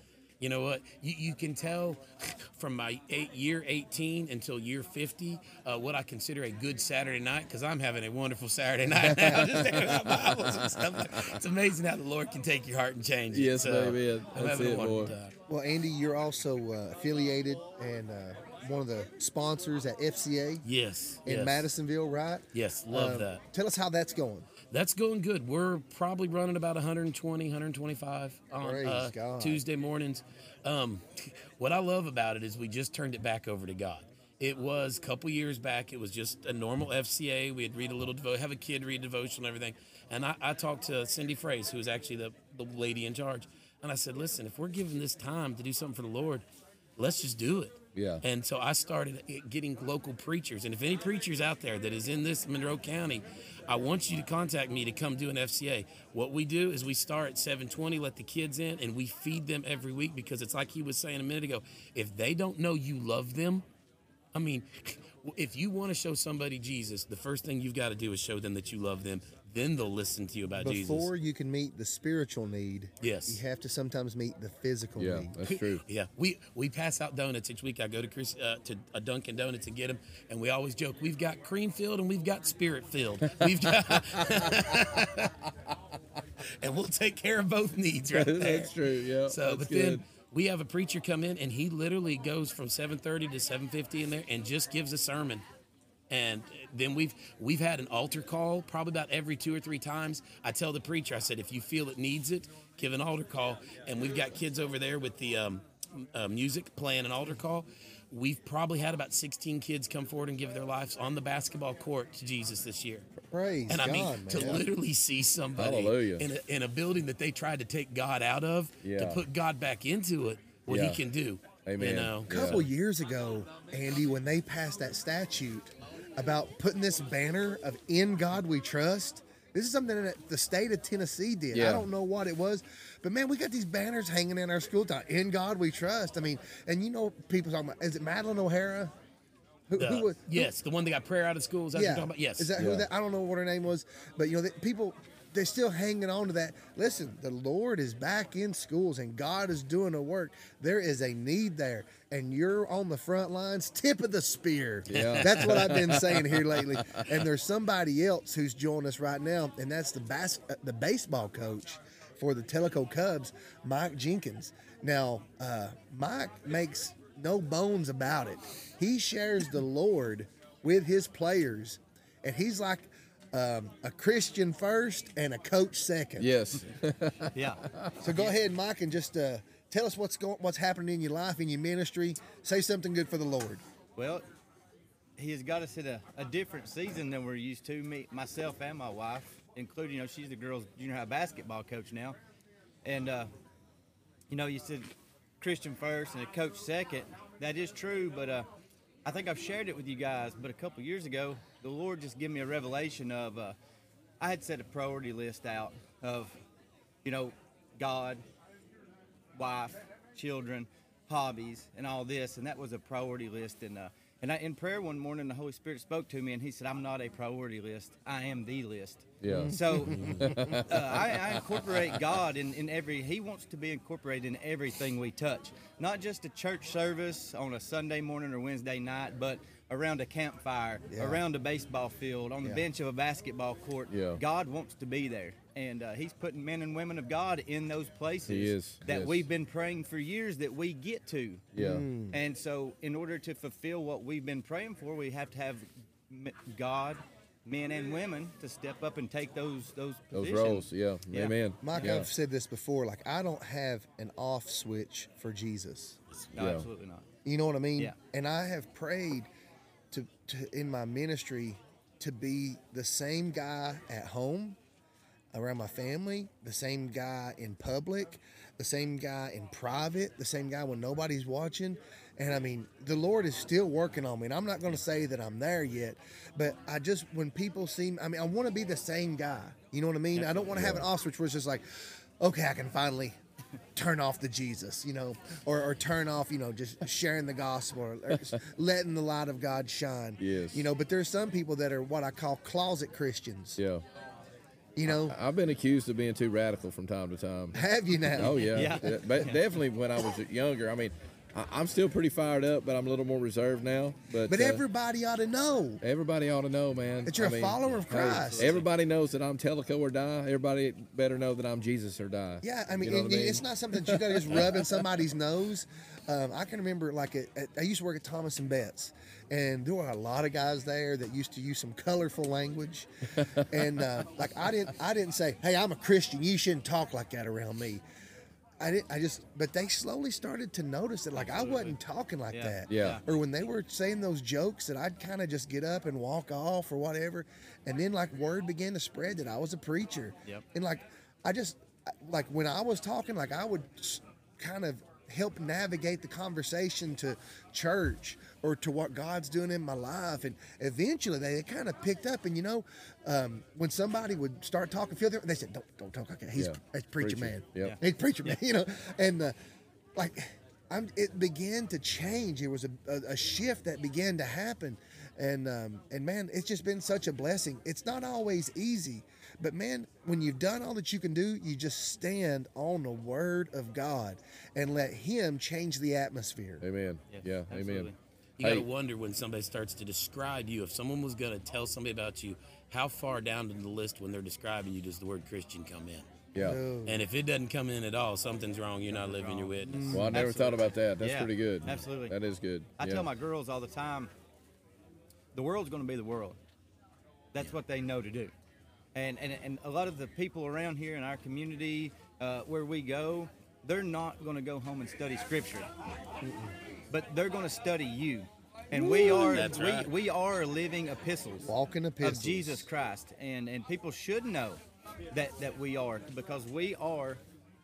You know what? You, you can tell from my eight, year eighteen until year fifty uh, what I consider a good Saturday night, because I'm having a wonderful Saturday night now. Just thinking about Bibles and stuff. It's amazing how the Lord can take your heart and change it. Yes, So, baby. I'm That's having a it, wonderful boy. time. Well, Andy, you're also uh, affiliated and uh, one of the sponsors at F C A Yes. in yes. Madisonville, right? Yes, love Um, that. Tell us how that's going. That's going good. We're probably running about one twenty, one twenty-five on Praise uh, God. Tuesday mornings. Um, what I love about it is we just turned it back over to God. It was a couple years back. It was just a normal F C A. We'd read a little, devo- have a kid read devotional and everything. And I, I talked to Cindy Fraze, who is actually the, the lady in charge. And I said, listen, if we're given this time to do something for the Lord, let's just do it. Yeah. And so I started getting local preachers. And if any preachers out there that is in this Monroe County, I want you to contact me to come do an F C A. What we do is we start at seven twenty, let the kids in, and we feed them every week, because it's like he was saying a minute ago. If they don't know you love them, I mean, if you want to show somebody Jesus, the first thing you've got to do is show them that you love them. Then they'll listen to you about Jesus. Before you can meet the spiritual need, Yes. you have to sometimes meet the physical Yeah, need. that's true. Yeah, we we pass out donuts each week. I go to Chris uh, to a Dunkin' Donuts and get them, and we always joke we've got cream filled and we've got spirit filled. We've got, and we'll take care of both needs right there. That's true, yeah, So, that's but good. then we have a preacher come in, and he literally goes from seven thirty to seven fifty in there and just gives a sermon. And then we've we've had an altar call probably about every two or three times. I tell the preacher, I said, if you feel it needs it, give an altar call. And we've got kids over there with the um, uh, music playing an altar call. We've probably had about sixteen kids come forward and give their lives on the basketball court to Jesus this year. Praise And I mean, God, to man. literally see somebody Hallelujah. in a, in a building that they tried to take God out of, to Yeah. put God back into it, what Yeah. he can do. Amen. You know? A couple years ago, Andy, when they passed that statute about putting this banner of "In God We Trust," this is something that the state of Tennessee did. Yeah. I don't know what it was, but man, we got these banners hanging in our school town. "In God We Trust." I mean, and you know, people talking about, is it Madeline O'Hara? Who, The- who was? yes, the one that got prayer out of school. Is that what Yeah. you're talking about? Yes. Is that who Yeah. that? I don't know what her name was, but you know, that people, they're still hanging on to that. Listen, the Lord is back in schools and God is doing a work. There is a need there, and you're on the front lines, tip of the spear. Yeah. That's what I've been saying here lately. And there's somebody else who's joining us right now, and that's the bas- uh, the baseball coach for the Tellico Cubs, Mike Jenkins. Now, uh, Mike makes no bones about it. He shares the Lord with his players, and he's like um, a Christian first and a coach second. Yes. Yeah. So go ahead, Mike, and just uh, tell us what's going, what's happening in your life, in your ministry. Say something good for the Lord. Well, he has got us at a, a different season than we're used to. Me, myself, and my wife, including, you know, she's the girls' junior high basketball coach now, and uh, you know, you said Christian first and a coach second. That is true, but uh, I think I've shared it with you guys. But a couple years ago, the Lord just gave me a revelation of uh, I had set a priority list out of, you know, God, wife, children, hobbies, and all this, and that was a priority list. And uh, and I, in prayer one morning, the Holy Spirit spoke to me, and He said, "I'm not a priority list. I am the list." Yeah. So uh, I, I incorporate God in, in every. He wants to be incorporated in everything we touch, not just a church service on a Sunday morning or Wednesday night, but around a campfire, Yeah. around a baseball field, on the Yeah. bench of a basketball court. Yeah. God wants to be there, and uh, He's putting men and women of God in those places He is, that yes. we've been praying for years that we get to. Yeah. And so, in order to fulfill what we've been praying for, we have to have m- God, men and women, to step up and take those those Those positions. roles. Yeah. Yeah. Amen. Mike, Yeah. I've said this before. Like, I don't have an off switch for Jesus. No, Yeah. absolutely not. You know what I mean? Yeah. And I have prayed to, to in my ministry to be the same guy at home, around my family, the same guy in public, the same guy in private, the same guy when nobody's watching. And I mean, the Lord is still working on me. And I'm not going to say that I'm there yet, but I just, when people see me, I mean, I want to be the same guy. You know what I mean? I don't want to have an off switch where it's just like, okay, I can finally turn off the Jesus, you know, or, or turn off, you know, just sharing the gospel or, or just letting the light of God shine. Yes. You know, but there's some people that are what I call closet Christians. Yeah. You know, I've been accused of being too radical from time to time. have you now? Oh yeah, Yeah. Yeah, but definitely when I was younger. I mean, I, I'm still pretty fired up, but I'm a little more reserved now. But But uh, everybody ought to know. everybody ought to know, man, That you're I a mean, follower of hey, Christ. everybody knows that I'm Tellico or die. Everybody better know that I'm Jesus or die. Yeah, I mean, You know and- what I mean? it's not something that you got to just rub in somebody's nose. Um, I can remember, like, at, at, I used to work at Thomas and Betts, and there were a lot of guys there that used to use some colorful language. And uh, like, I didn't, I didn't say, "Hey, I'm a Christian. You shouldn't talk like that around me." I didn't. I just, but they slowly started to notice that, like, I wasn't talking like Yeah. that. Yeah. Or when they were saying those jokes, that I'd kind of just get up and walk off or whatever, and then like word began to spread that I was a preacher. Yep. And like, I just, like when I was talking, like I would s- kind of help navigate the conversation to church or to what God's doing in my life, and eventually they kind of picked up. And you know, um, when somebody would start talking, feel different, they said, "Don't, don't talk like that. He's Yeah. that's preacher, Preacher. man. Yep. He's preacher man." You know, and uh, like, I'm, it began to change. It was a, a, a shift that began to happen, and um, and man, it's just been such a blessing. It's not always easy. But man, when you've done all that you can do, you just stand on the Word of God and let Him change the atmosphere. Amen. Yeah, Yeah, absolutely. amen. You got Hey. to wonder when somebody starts to describe you. If someone was going to tell somebody about you, how far down in the list when they're describing you does the word Christian come in? Yeah. And if it doesn't come in at all, something's wrong. You're not living your witness. Well, I never thought Absolutely. about that. That's Yeah, pretty good. absolutely. That is good. I yeah. tell my girls all the time, the world's going to be the world. That's what they know to do. And, and and a lot of the people around here in our community, uh, where we go, they're not going to go home and study Scripture, but they're going to study you. And we are That's we, right. we are living epistles, Walking epistles. of Jesus Christ, and and people should know that that we are, because we are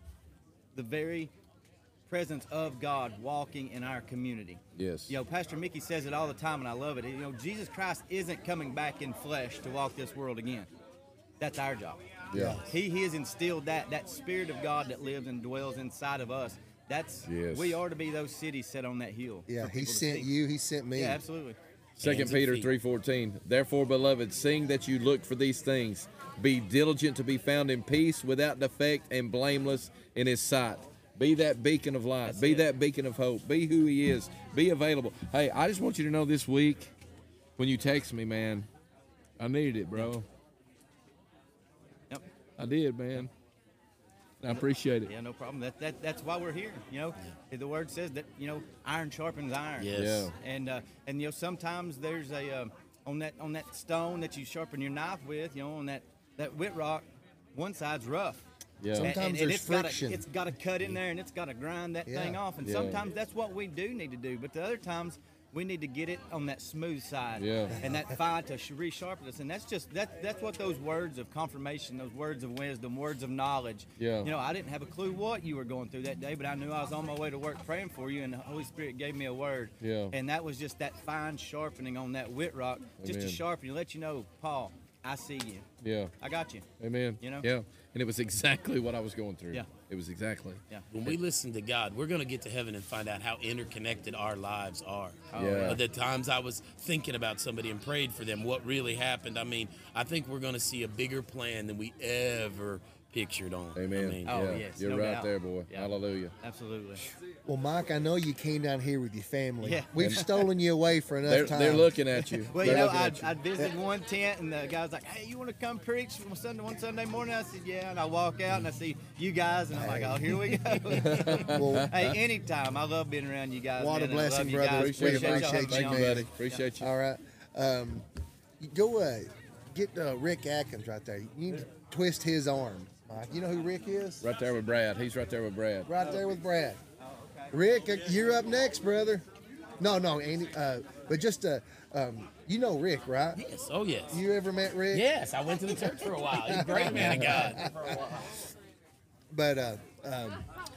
the very presence of God walking in our community. Yes. You know, Pastor Mickey says it all the time, and I love it. You know, Jesus Christ isn't coming back in flesh to walk this world again. That's our job. Yeah. He, he has instilled that that Spirit of God that lives and dwells inside of us. That's Yes. we are to be those cities set on that hill. Yeah, for He people to sent see. you, He sent me. Yeah, absolutely. Second Hands and Peter feet. three fourteen. Therefore, beloved, seeing that you look for these things, be diligent to be found in peace, without defect, and blameless in His sight. Be that beacon of light. That's be it. that beacon of hope. Be who He is. Be available. Hey, I just want you to know this week, when you text me, man, I needed it, bro. Yep. I did, man. I appreciate it. Yeah, no problem. That, that that's why we're here. You know, the word says that, you know, iron sharpens iron. Yes. Yeah. And uh, and you know, sometimes there's a um, on that on that stone that you sharpen your knife with, you know, on that that whit rock, one side's rough. Yeah. Sometimes And- and there's it's gotta- friction. it's got to cut in there, and it's got to grind that Yeah. thing off. And Yeah. sometimes that's what we do need to do. But the other times we need to get it on that smooth side. Yeah. And that fine to sh- resharpen us. And that's just that that's what those words of confirmation, those words of wisdom, words of knowledge. Yeah. You know, I didn't have a clue what you were going through that day, but I knew I was on my way to work praying for you, and the Holy Spirit gave me a word. Yeah. And that was just that fine sharpening on that whit rock, just to Amen. sharpen you, let you know, Paul, I see you. Yeah. I got you. Amen. You know? Yeah. And it was exactly what I was going through. Yeah. It was exactly. Yeah. When we listen to God, we're going to get to heaven and find out how interconnected our lives are. Oh, yeah. But the times I was thinking about somebody and prayed for them, what really happened, I mean, I think we're going to see a bigger plan than we ever pictured on. Amen. I mean, Oh, yeah. yes, You're no right doubt. there, boy. Yeah. Hallelujah. Absolutely. Well, Mike, I know you came down here with your family. Yeah. We've stolen you away for enough They're, time. they're looking at you. Well, They're you know, looking I, at you. I visited one tent, and the guy was like, "Hey, you want to come preach one Sunday, one Sunday morning?" I said, "Yeah." And I walk out, and I see you guys, and I'm like, "Oh, here we go." Well, Hey, anytime. I love being around you guys. What a man, and I blessing, love you brother. guys. Appreciate, We you, y'all Mike. appreciate having you, me Thank on. you, man. buddy. Appreciate you. all right. Um, you go uh, get uh, Rick Atkins right there. You need to twist his arm, Mike. You know who Rick is? Right there with Brad. He's right there with Brad. Right there with Brad. Rick, uh, you're up next, brother. No, no, Andy. Uh, but just, uh, um, you know Rick, right? yes. Oh, yes. You ever met Rick? Yes, I went to the church for a while. He's a great man of God. But uh, um,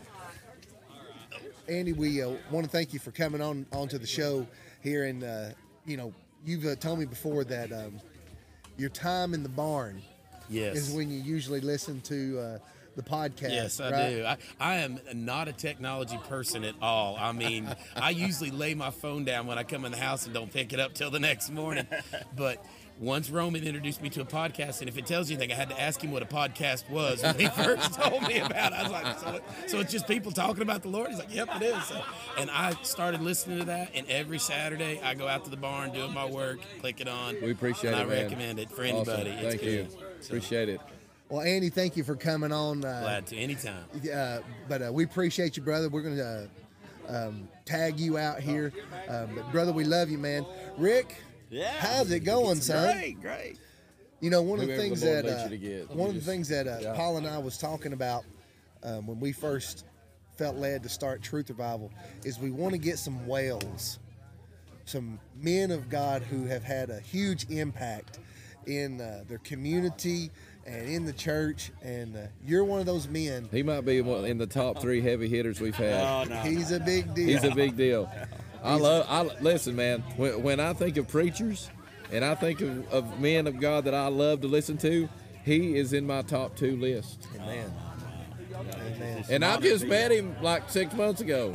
Andy, we uh, want to thank you for coming on onto the show here, and uh, you know, you've uh, told me before that um, your time in the barn Yes. is when you usually listen to uh, the podcast. Yes, I right? do. I, I am not a technology person at all. I mean, I usually lay my phone down when I come in the house and don't pick it up till the next morning. But once Roman introduced me to a podcast, and if it tells you anything, I had to ask him what a podcast was when he first told me about it. I was like, so, so it's just people talking about the Lord? He's like, yep, it is. So, and I started listening to that, and every Saturday I go out to the barn, doing my work, click it on. We appreciate and it, I man. recommend it for Awesome. anybody. It's Thank good. you. So, Appreciate it. Well, Andy, thank you for coming on. Uh, glad to, anytime. Uh, but uh, we appreciate you, brother. We're going to uh, um, tag you out here. Um, but, brother, we love you, man. Rick, yeah. How's it going, son? Great, great. You know, one of the Whoever things the Lord that leads uh, you to get. one You of the just- things that uh, yeah. Paul and I was talking about um, when we first felt led to start Truth Revival is we want to get some whales, some men of God who have had a huge impact in uh, their community and in the church, and uh, you're one of those men. He might be one- in the top three heavy hitters we've had. Oh, no. He's a big deal. He's a big deal. I love. I listen, man. When, when I think of preachers, and I think of, of men of God that I love to listen to, he is in my top two list. Amen. Amen. And I just met him like six months ago.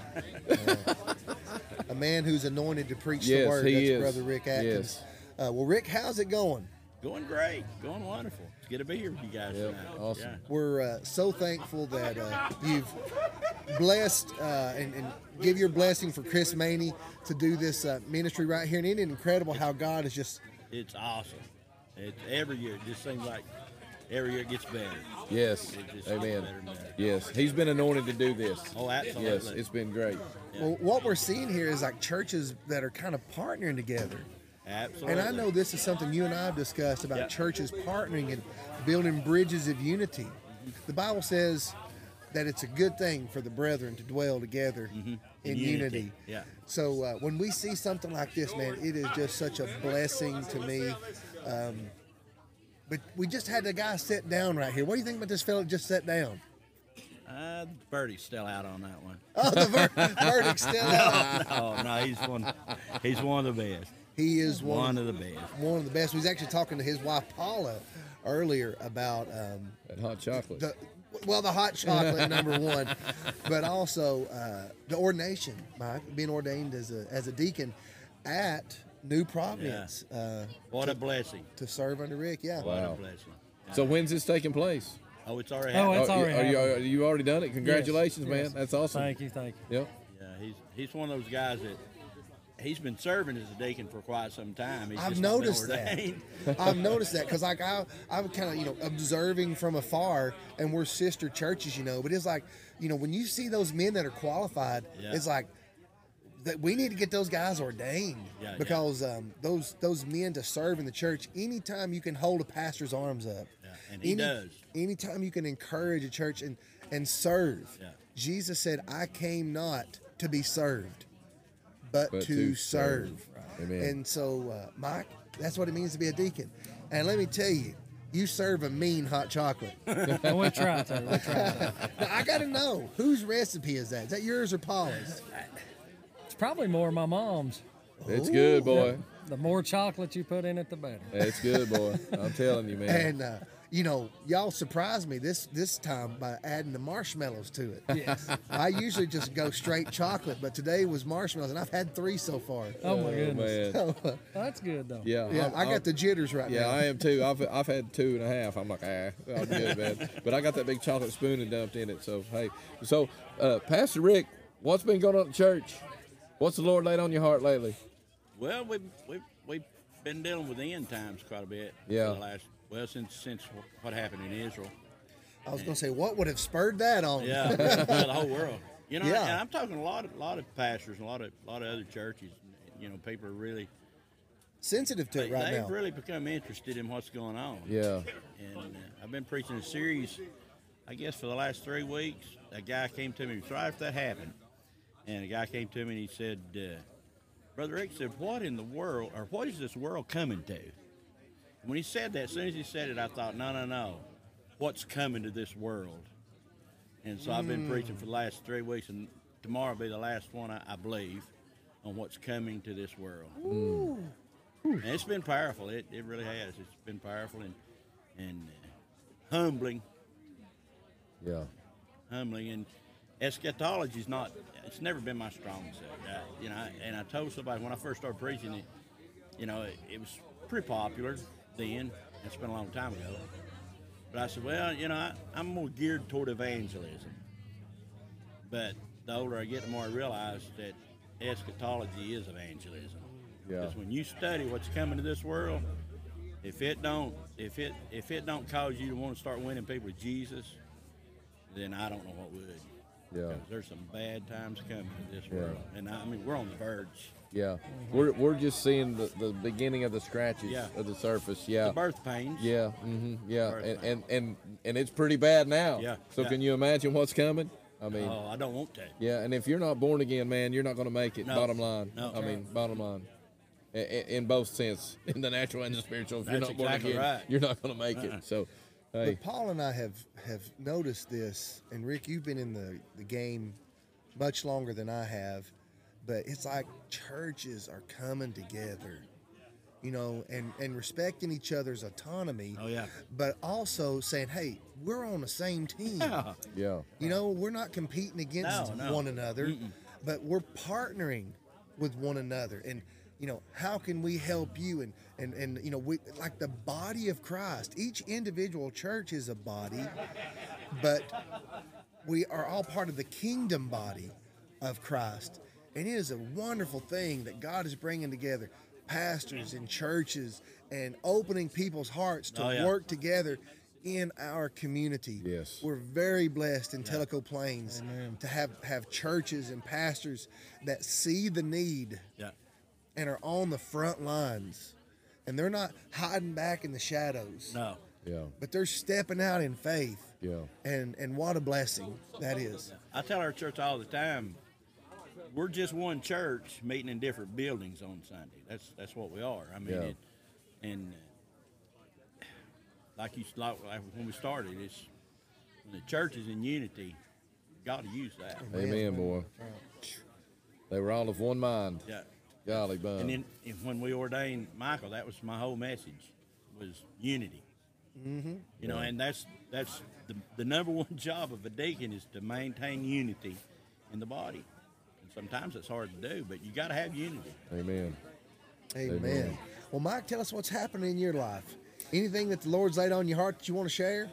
A man who's anointed to preach Yes, the word. he That's is. Brother Rick Atkins. Uh, well, Rick, how's it going? Going great. Going wonderful. It's good to be here with you guys Yep, tonight. awesome. Yeah. We're uh, so thankful that uh, you've blessed uh, and, and give your blessing for Chris Maney to do this uh, ministry right here. And isn't it incredible how God is just It's awesome. It's every year. It just seems like every year it gets better. Yes. It just Amen. gets better and better. Yes. He's been anointed to do this. Oh, absolutely. Yes. It's been great. well, what we're seeing here is like churches that are kind of partnering together. Absolutely. And I know this is something you and I have discussed about Yeah. churches partnering and building bridges of unity. The Bible says that it's a good thing for the brethren to dwell together in, In unity. unity. Yeah. So uh, when we see something like this, man, it is just such a blessing to me. Um, but we just had the guy sit down right here. What do you think about this fellow just sat down? Uh, Birdie's still out on that one. Oh, the ver- verdict's still out. Oh no, he's one. He's one of the best. He is one, One of the best. one of the best. We was actually talking to his wife Paula earlier about um, That hot chocolate. the well, the hot chocolate number one, but also uh, the ordination, Mike, being ordained as a as a deacon at New Providence uh, What a blessing. to serve under Rick. Yeah, What Wow. a blessing. So when's this taking place? Oh, it's already Oh, happened. it's already are, you, happened. are you already done it? Congratulations, Yes, man. yes. That's awesome. Thank you, thank you. Yep. Yeah, he's he's one of those guys that he's been serving as a deacon for quite some time. He's I've just not been noticed that. ordained. I've noticed that because like I I'm kind of you know observing from afar, and we're sister churches, you know. But it's like you know when you see those men that are qualified, Yeah. it's like that we need to get those guys ordained Yeah, yeah. because um, those those men to serve in the church. Anytime you can hold a pastor's arms up, Yeah, and he any- does. Anytime you can encourage a church and and serve. Yeah. Jesus said, "I came not to be served, but, But to, to serve." serve. Amen. And so, uh, Mike, that's what it means to be a deacon. And let me tell you, you serve a mean hot chocolate. And we try to. We try to. Now, I got to know, whose recipe is that? Is that yours or Paula's? It's probably more my mom's. It's good, boy. The more chocolate you put in it, the better. It's good, boy. I'm telling you, man. And, uh, you know, y'all surprised me this this time by adding the marshmallows to it. Yes. I usually just go straight chocolate, but today was marshmallows, and I've had three so far. Oh my goodness. man. So, uh, That's good though. Yeah. yeah, I'm- I got I'm- the jitters right Yeah, now. I am too. I've I've had two and a half. I'm like, ah, I'm good, man. But I got that big chocolate spoon and dumped in it. So hey, so uh, Pastor Rick, what's been going on at church? What's the Lord laid on your heart lately? Well, we've we've we've been dealing with the end times quite a bit. Yeah. For the last well since since what happened in Israel. I was going to say, what would have spurred that on? Yeah, well, the whole world. You know, Yeah. and I'm talking a lot of lot of pastors and a lot of lot of other churches. You know, people are really Sensitive to they, it right they've now. really become interested in what's going on. Yeah. And uh, I've been preaching a series, I guess, for the last three weeks. A guy came to me right after that happened, and a guy came to me and he said, uh, "Brother Rick said, what in the world, or what is this world coming to?" When he said that, as soon as he said it, I thought, no, no, no, what's coming to this world? And so I've been preaching for the last three weeks, and tomorrow will be the last one, I, I believe, on what's coming to this world. And it's been powerful. It, it really has. It's been powerful and and uh, humbling, Yeah. humbling. And eschatology is not. It's never been my strong suit. I, you know, I, and I told somebody when I first started preaching it. You know, it, it was pretty popular then. It's been a long time ago. But I said, well, you know, I, I'm more geared toward evangelism. But the older I get, the more I realize that eschatology is evangelism. Yeah. Because when you study what's coming to this world, if it don't, if it, if it don't cause you to want to start winning people to Jesus, then I don't know what would. Yeah. Because there's some bad times coming to this Yeah. world, and I, I mean we're on the verge. Yeah, we're we're just seeing the, the beginning of the scratches Yeah. of the surface. Yeah, The birth pains. Yeah, hmm yeah, Birth and, pains. and and and it's pretty bad now. Yeah, So yeah. can you imagine what's coming? I mean, Oh, I don't want to. yeah, and if you're not born again, man, you're not going to make it. No. Bottom line. No. I mean, bottom line. I- I- In both sense, in the natural and the spiritual. If you're That's not born exactly again, right. you're not going to make Uh-uh. it. So, hey, But Paul and I have have noticed this, and Rick, you've been in the, the game much longer than I have, but it's like churches are coming together, you know, and, and respecting each other's autonomy. Oh, yeah. But also saying, hey, we're on the same team. Yeah. yeah, You know, we're not competing against No, no. one another, but we're partnering with one another. And, you know, how can we help you? And, and, and you know, we like the body of Christ. Each individual church is a body, but we are all part of the kingdom body of Christ. And it is a wonderful thing that God is bringing together pastors and churches and opening people's hearts to Oh, yeah. work together in our community. Yes. We're very blessed in Tellico Plains to have, have churches and pastors that see the need Yeah. and are on the front lines. And they're not hiding back in the shadows, No. yeah, but they're stepping out in faith. yeah, And, and what a blessing that is. I tell our church all the time, we're just one church meeting in different buildings on Sunday. That's that's what we are. I mean, Yeah. it, and uh, like you like, like when we started, it's when the church is in unity. God will use that. amen, boy. They were all of one mind. Yeah. Golly, bun. And then if, when we ordained Michael, that was my whole message, was unity. Mm-hmm. You know, and that's that's the, the number one job of a deacon is to maintain unity in the body. And sometimes it's hard to do, but you got to have unity. Amen. Amen. Amen. Well, Mike, tell us what's happening in your life. Anything that the Lord's laid on your heart that you want to share?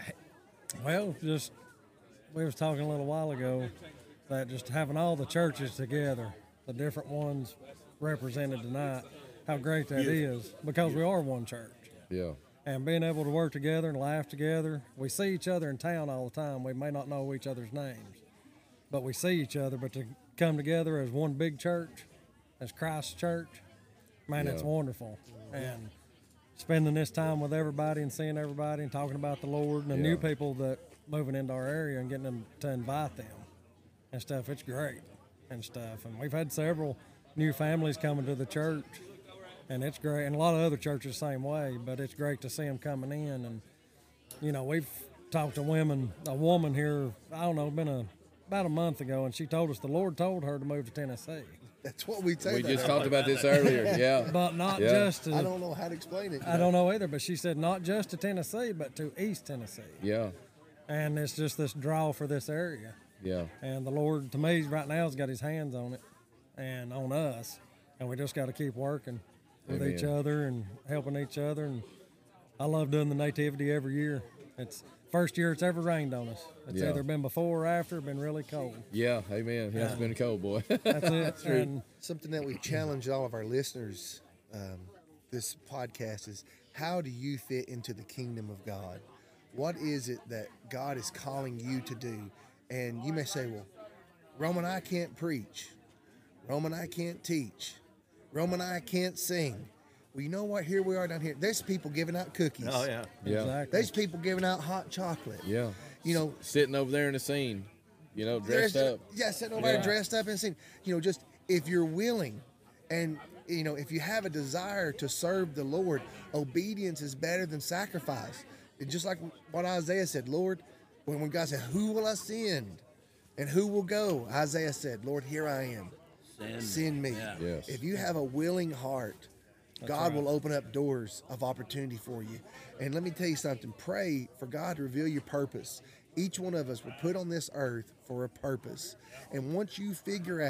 Well, just we was talking a little while ago that just having all the churches together, the different ones represented tonight, how great that is because we are one church. Yeah, And being able to work together and laugh together. We see each other in town all the time. We may not know each other's names, but we see each other. But to come together as one big church, as Christ's church, man, it's Yeah. wonderful. And spending this time with everybody and seeing everybody and talking about the Lord and the Yeah. new people that moving into our area and getting them to invite them and stuff. It's great and stuff. And we've had several new families coming to the church. And it's great, and a lot of other churches the same way. But it's great to see them coming in, and you know we've talked to women. A woman here, I don't know, been a about a month ago, and she told us the Lord told her to move to Tennessee. That's what we say. we that. just talked about this earlier. Yeah, But not Yeah. just to, I don't know how to explain it. I don't know either. But she said not just to Tennessee, but to East Tennessee, yeah, and it's just this draw for this area. yeah. And the Lord, to me, right now, has got His hands on it and on us, and we just got to keep working with Amen. each other and helping each other. And I love doing the nativity every year. It's first year it's ever rained on us. It's Yeah. either been before or after, been really cold. Yeah, amen. Yeah, it's been cold, boy. That's it. true. And Something that we've challenged all of our listeners um, this podcast is how do you fit into the kingdom of God? What is it that God is calling you to do? And you may say, well, Roman, I can't preach. Roman, I can't teach. Roman, I can't sing. Well, you know what? Here we are down here. There's people giving out cookies. Oh yeah. Yeah, exactly. There's people giving out hot chocolate. yeah. You know, Sitting over there in the scene, you know, dressed There's- up. Yeah, sitting over there Yeah. dressed up and saying, you know, just if you're willing and, you know, if you have a desire to serve the Lord, obedience is better than sacrifice. It's just like what Isaiah said, Lord, when, when God said, who will I send and who will go? Isaiah said, Lord, here I am. Send, Send me. Yeah. Yes. If you have a willing heart, God will open up doors of opportunity for you. And let me tell you something, pray for God to reveal your purpose. Each one of us were put on this earth for a purpose. And once you figure out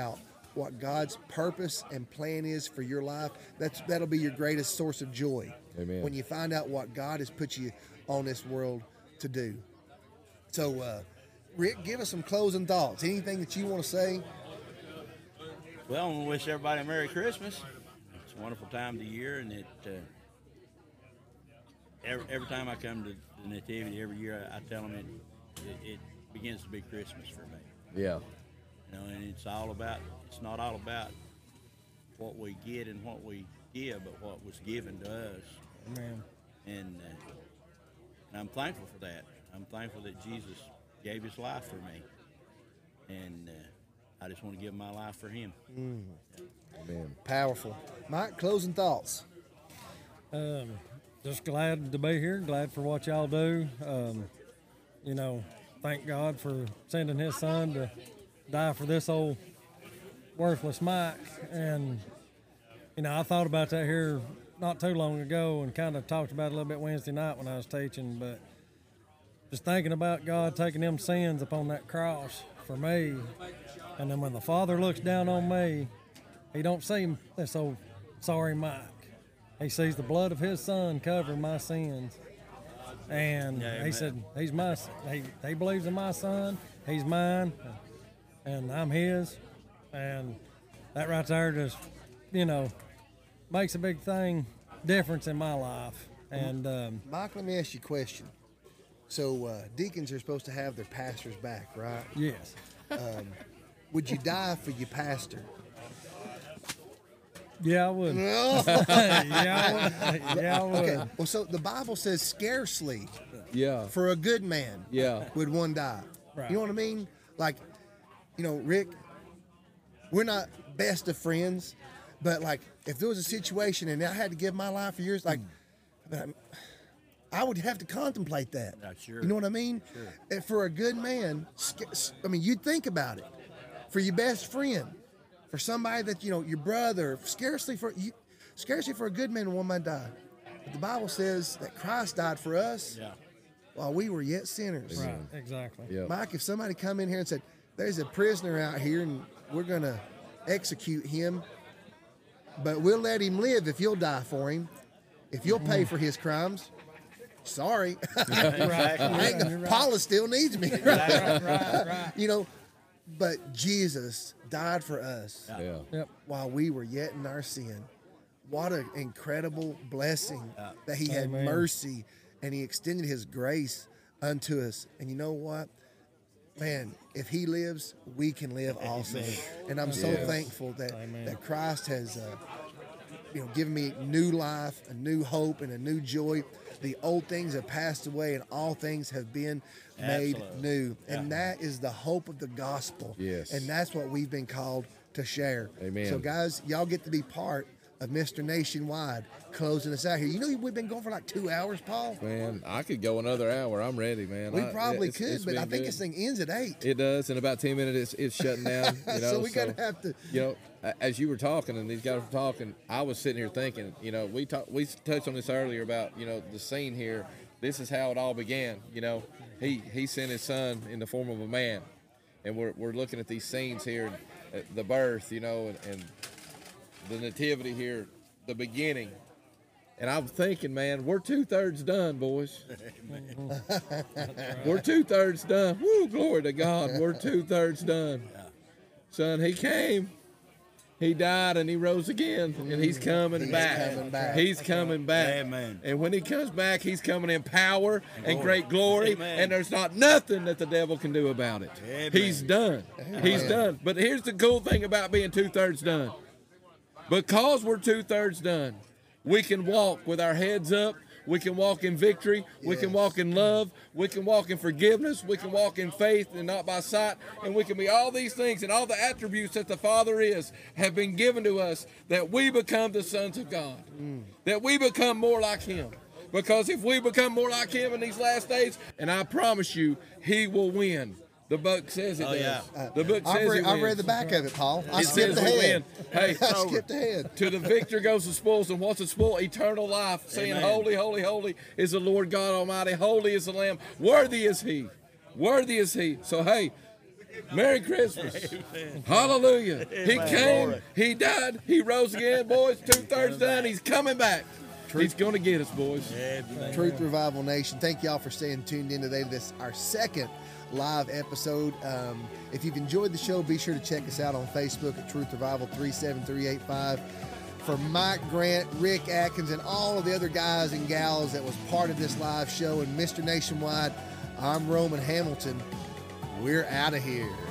what God's purpose and plan is for your life, that's that'll be your greatest source of joy. Amen. When you find out what God has put you on this world to do. So, uh, Rick, give us some closing thoughts. Anything that you want to say? Well, I want to wish everybody a Merry Christmas. It's a wonderful time of the year, and it uh, every, every time I come to the Nativity every year, I, I tell them it, it, it begins to be Christmas for me. Yeah. You know, and it's all about, it's not all about what we get and what we give, but what was given to us. Amen. And, uh, and I'm thankful for that. I'm thankful that Jesus gave his life for me. And uh, I just want to give my life for him. Mm. Amen. Powerful. Mike, closing thoughts. Um, just glad to be here. Glad for what y'all do. Um, you know, thank God for sending his son to die for this old worthless Mike. And, you know, I thought about that here not too long ago and kind of talked about it a little bit Wednesday night when I was teaching. But just thinking about God taking them sins upon that cross for me. And then when the Father looks down on me, he don't see this old sorry Mike. He sees the blood of his son covering my sins. And Yeah, he amen. said, he's my, he, he believes in my son, he's mine, and I'm his. And that right there just, you know, makes a big thing, difference in my life. And um, Mike, let me ask you a question. So uh, deacons are supposed to have their pastors back, right? yes, Um, would you die for your pastor? yeah, I would. No. yeah, I would. Yeah, I would. Okay. Well, so the Bible says scarcely Yeah. for a good man Yeah. would one die. Right. You know what I mean? Like, you know, Rick, we're not best of friends, but like if there was a situation and I had to give my life for yours, like, Hmm. I would have to contemplate that. Yeah, sure. You know what I mean? Sure. And for a good man, sca- I mean, you'd think about it. For your best friend, for somebody that, you know, your brother, scarcely for you, scarcely for a good man one might die. But the Bible says that Christ died for us Yeah. while we were yet sinners. Right, exactly. Yeah. Mike, if somebody come in here and said, there's a prisoner out here and we're going to execute him, but we'll let him live if you'll die for him, if you'll pay for his crimes, sorry. I ain't gonna- Paula still needs me. Right, right, right. You know, but Jesus died for us Yeah. Yep. while we were yet in our sin. What an incredible blessing that he had Amen. mercy and he extended his grace unto us. And you know what? Man, if he lives, we can live also. And I'm so Yes. thankful that, Amen. that Christ has uh, you know, given me new life, a new hope, and a new joy. The old things have passed away and all things have been made Absolutely. new. And that is the hope of the gospel. Yes. And that's what we've been called to share. Amen. So guys, y'all get to be part of Mister Nationwide closing us out here. You know we've been going for like two hours, Paul? Man, I could go another hour. I'm ready, man. We I- probably it's- could, it's but I been think good. this thing ends at eight. It does. In about ten minutes, it's, it's shutting down. You know, so we gotta have to. You know, a- as you were talking and these guys were talking, I was sitting here thinking. You know, we talked. We touched on this earlier about you know the scene here. This is how it all began. You know, he he sent his son in the form of a man, and we're we're looking at these scenes here, and, uh, the birth. You know, and, and the nativity here, the beginning. And I'm thinking, man, we're two thirds done, boys. We're two thirds done. Woo, glory to God. We're two thirds done. Son, he came, he died, and he rose again, and he's coming He's back. coming back. He's coming back. Amen. And when he comes back, he's coming in power and great glory, Amen. and there's not nothing that the devil can do about it. Amen. He's done. He's done. But here's the cool thing about being two thirds done. Because we're two thirds done, we can walk with our heads up. We can walk in victory. We can Yes. walk in love. We can walk in forgiveness. We can walk in faith and not by sight. And we can be all these things, and all the attributes that the Father is have been given to us, that we become the sons of God, that we become more like Him. Because if we become more like Him in these last days, and I promise you, He will win. The book says it Oh, does. yeah. The book I've says read, it I've wins. read the back of it, Paul. I It skipped says we ahead. win. Hey, I skipped ahead. to the victor goes the spoils, and what's the spoil? Eternal life. Saying, Amen. holy, holy, holy is the Lord God Almighty. Holy is the Lamb. Worthy is He. Worthy is He. So, hey, Merry Christmas. Hallelujah. He came, he died, he rose again, boys. Two-thirds done. He's coming back. He's going to get us, boys. Truth Revival Nation, thank y'all for staying tuned in today. This is our second live episode. Um, if you've enjoyed the show, be sure to check us out on Facebook at Truth Revival three seven three eight five. For Mike Grant, Rick Atkins, and all of the other guys and gals that was part of this live show, and Mister Nationwide, I'm Roman Hamilton. We're out of here.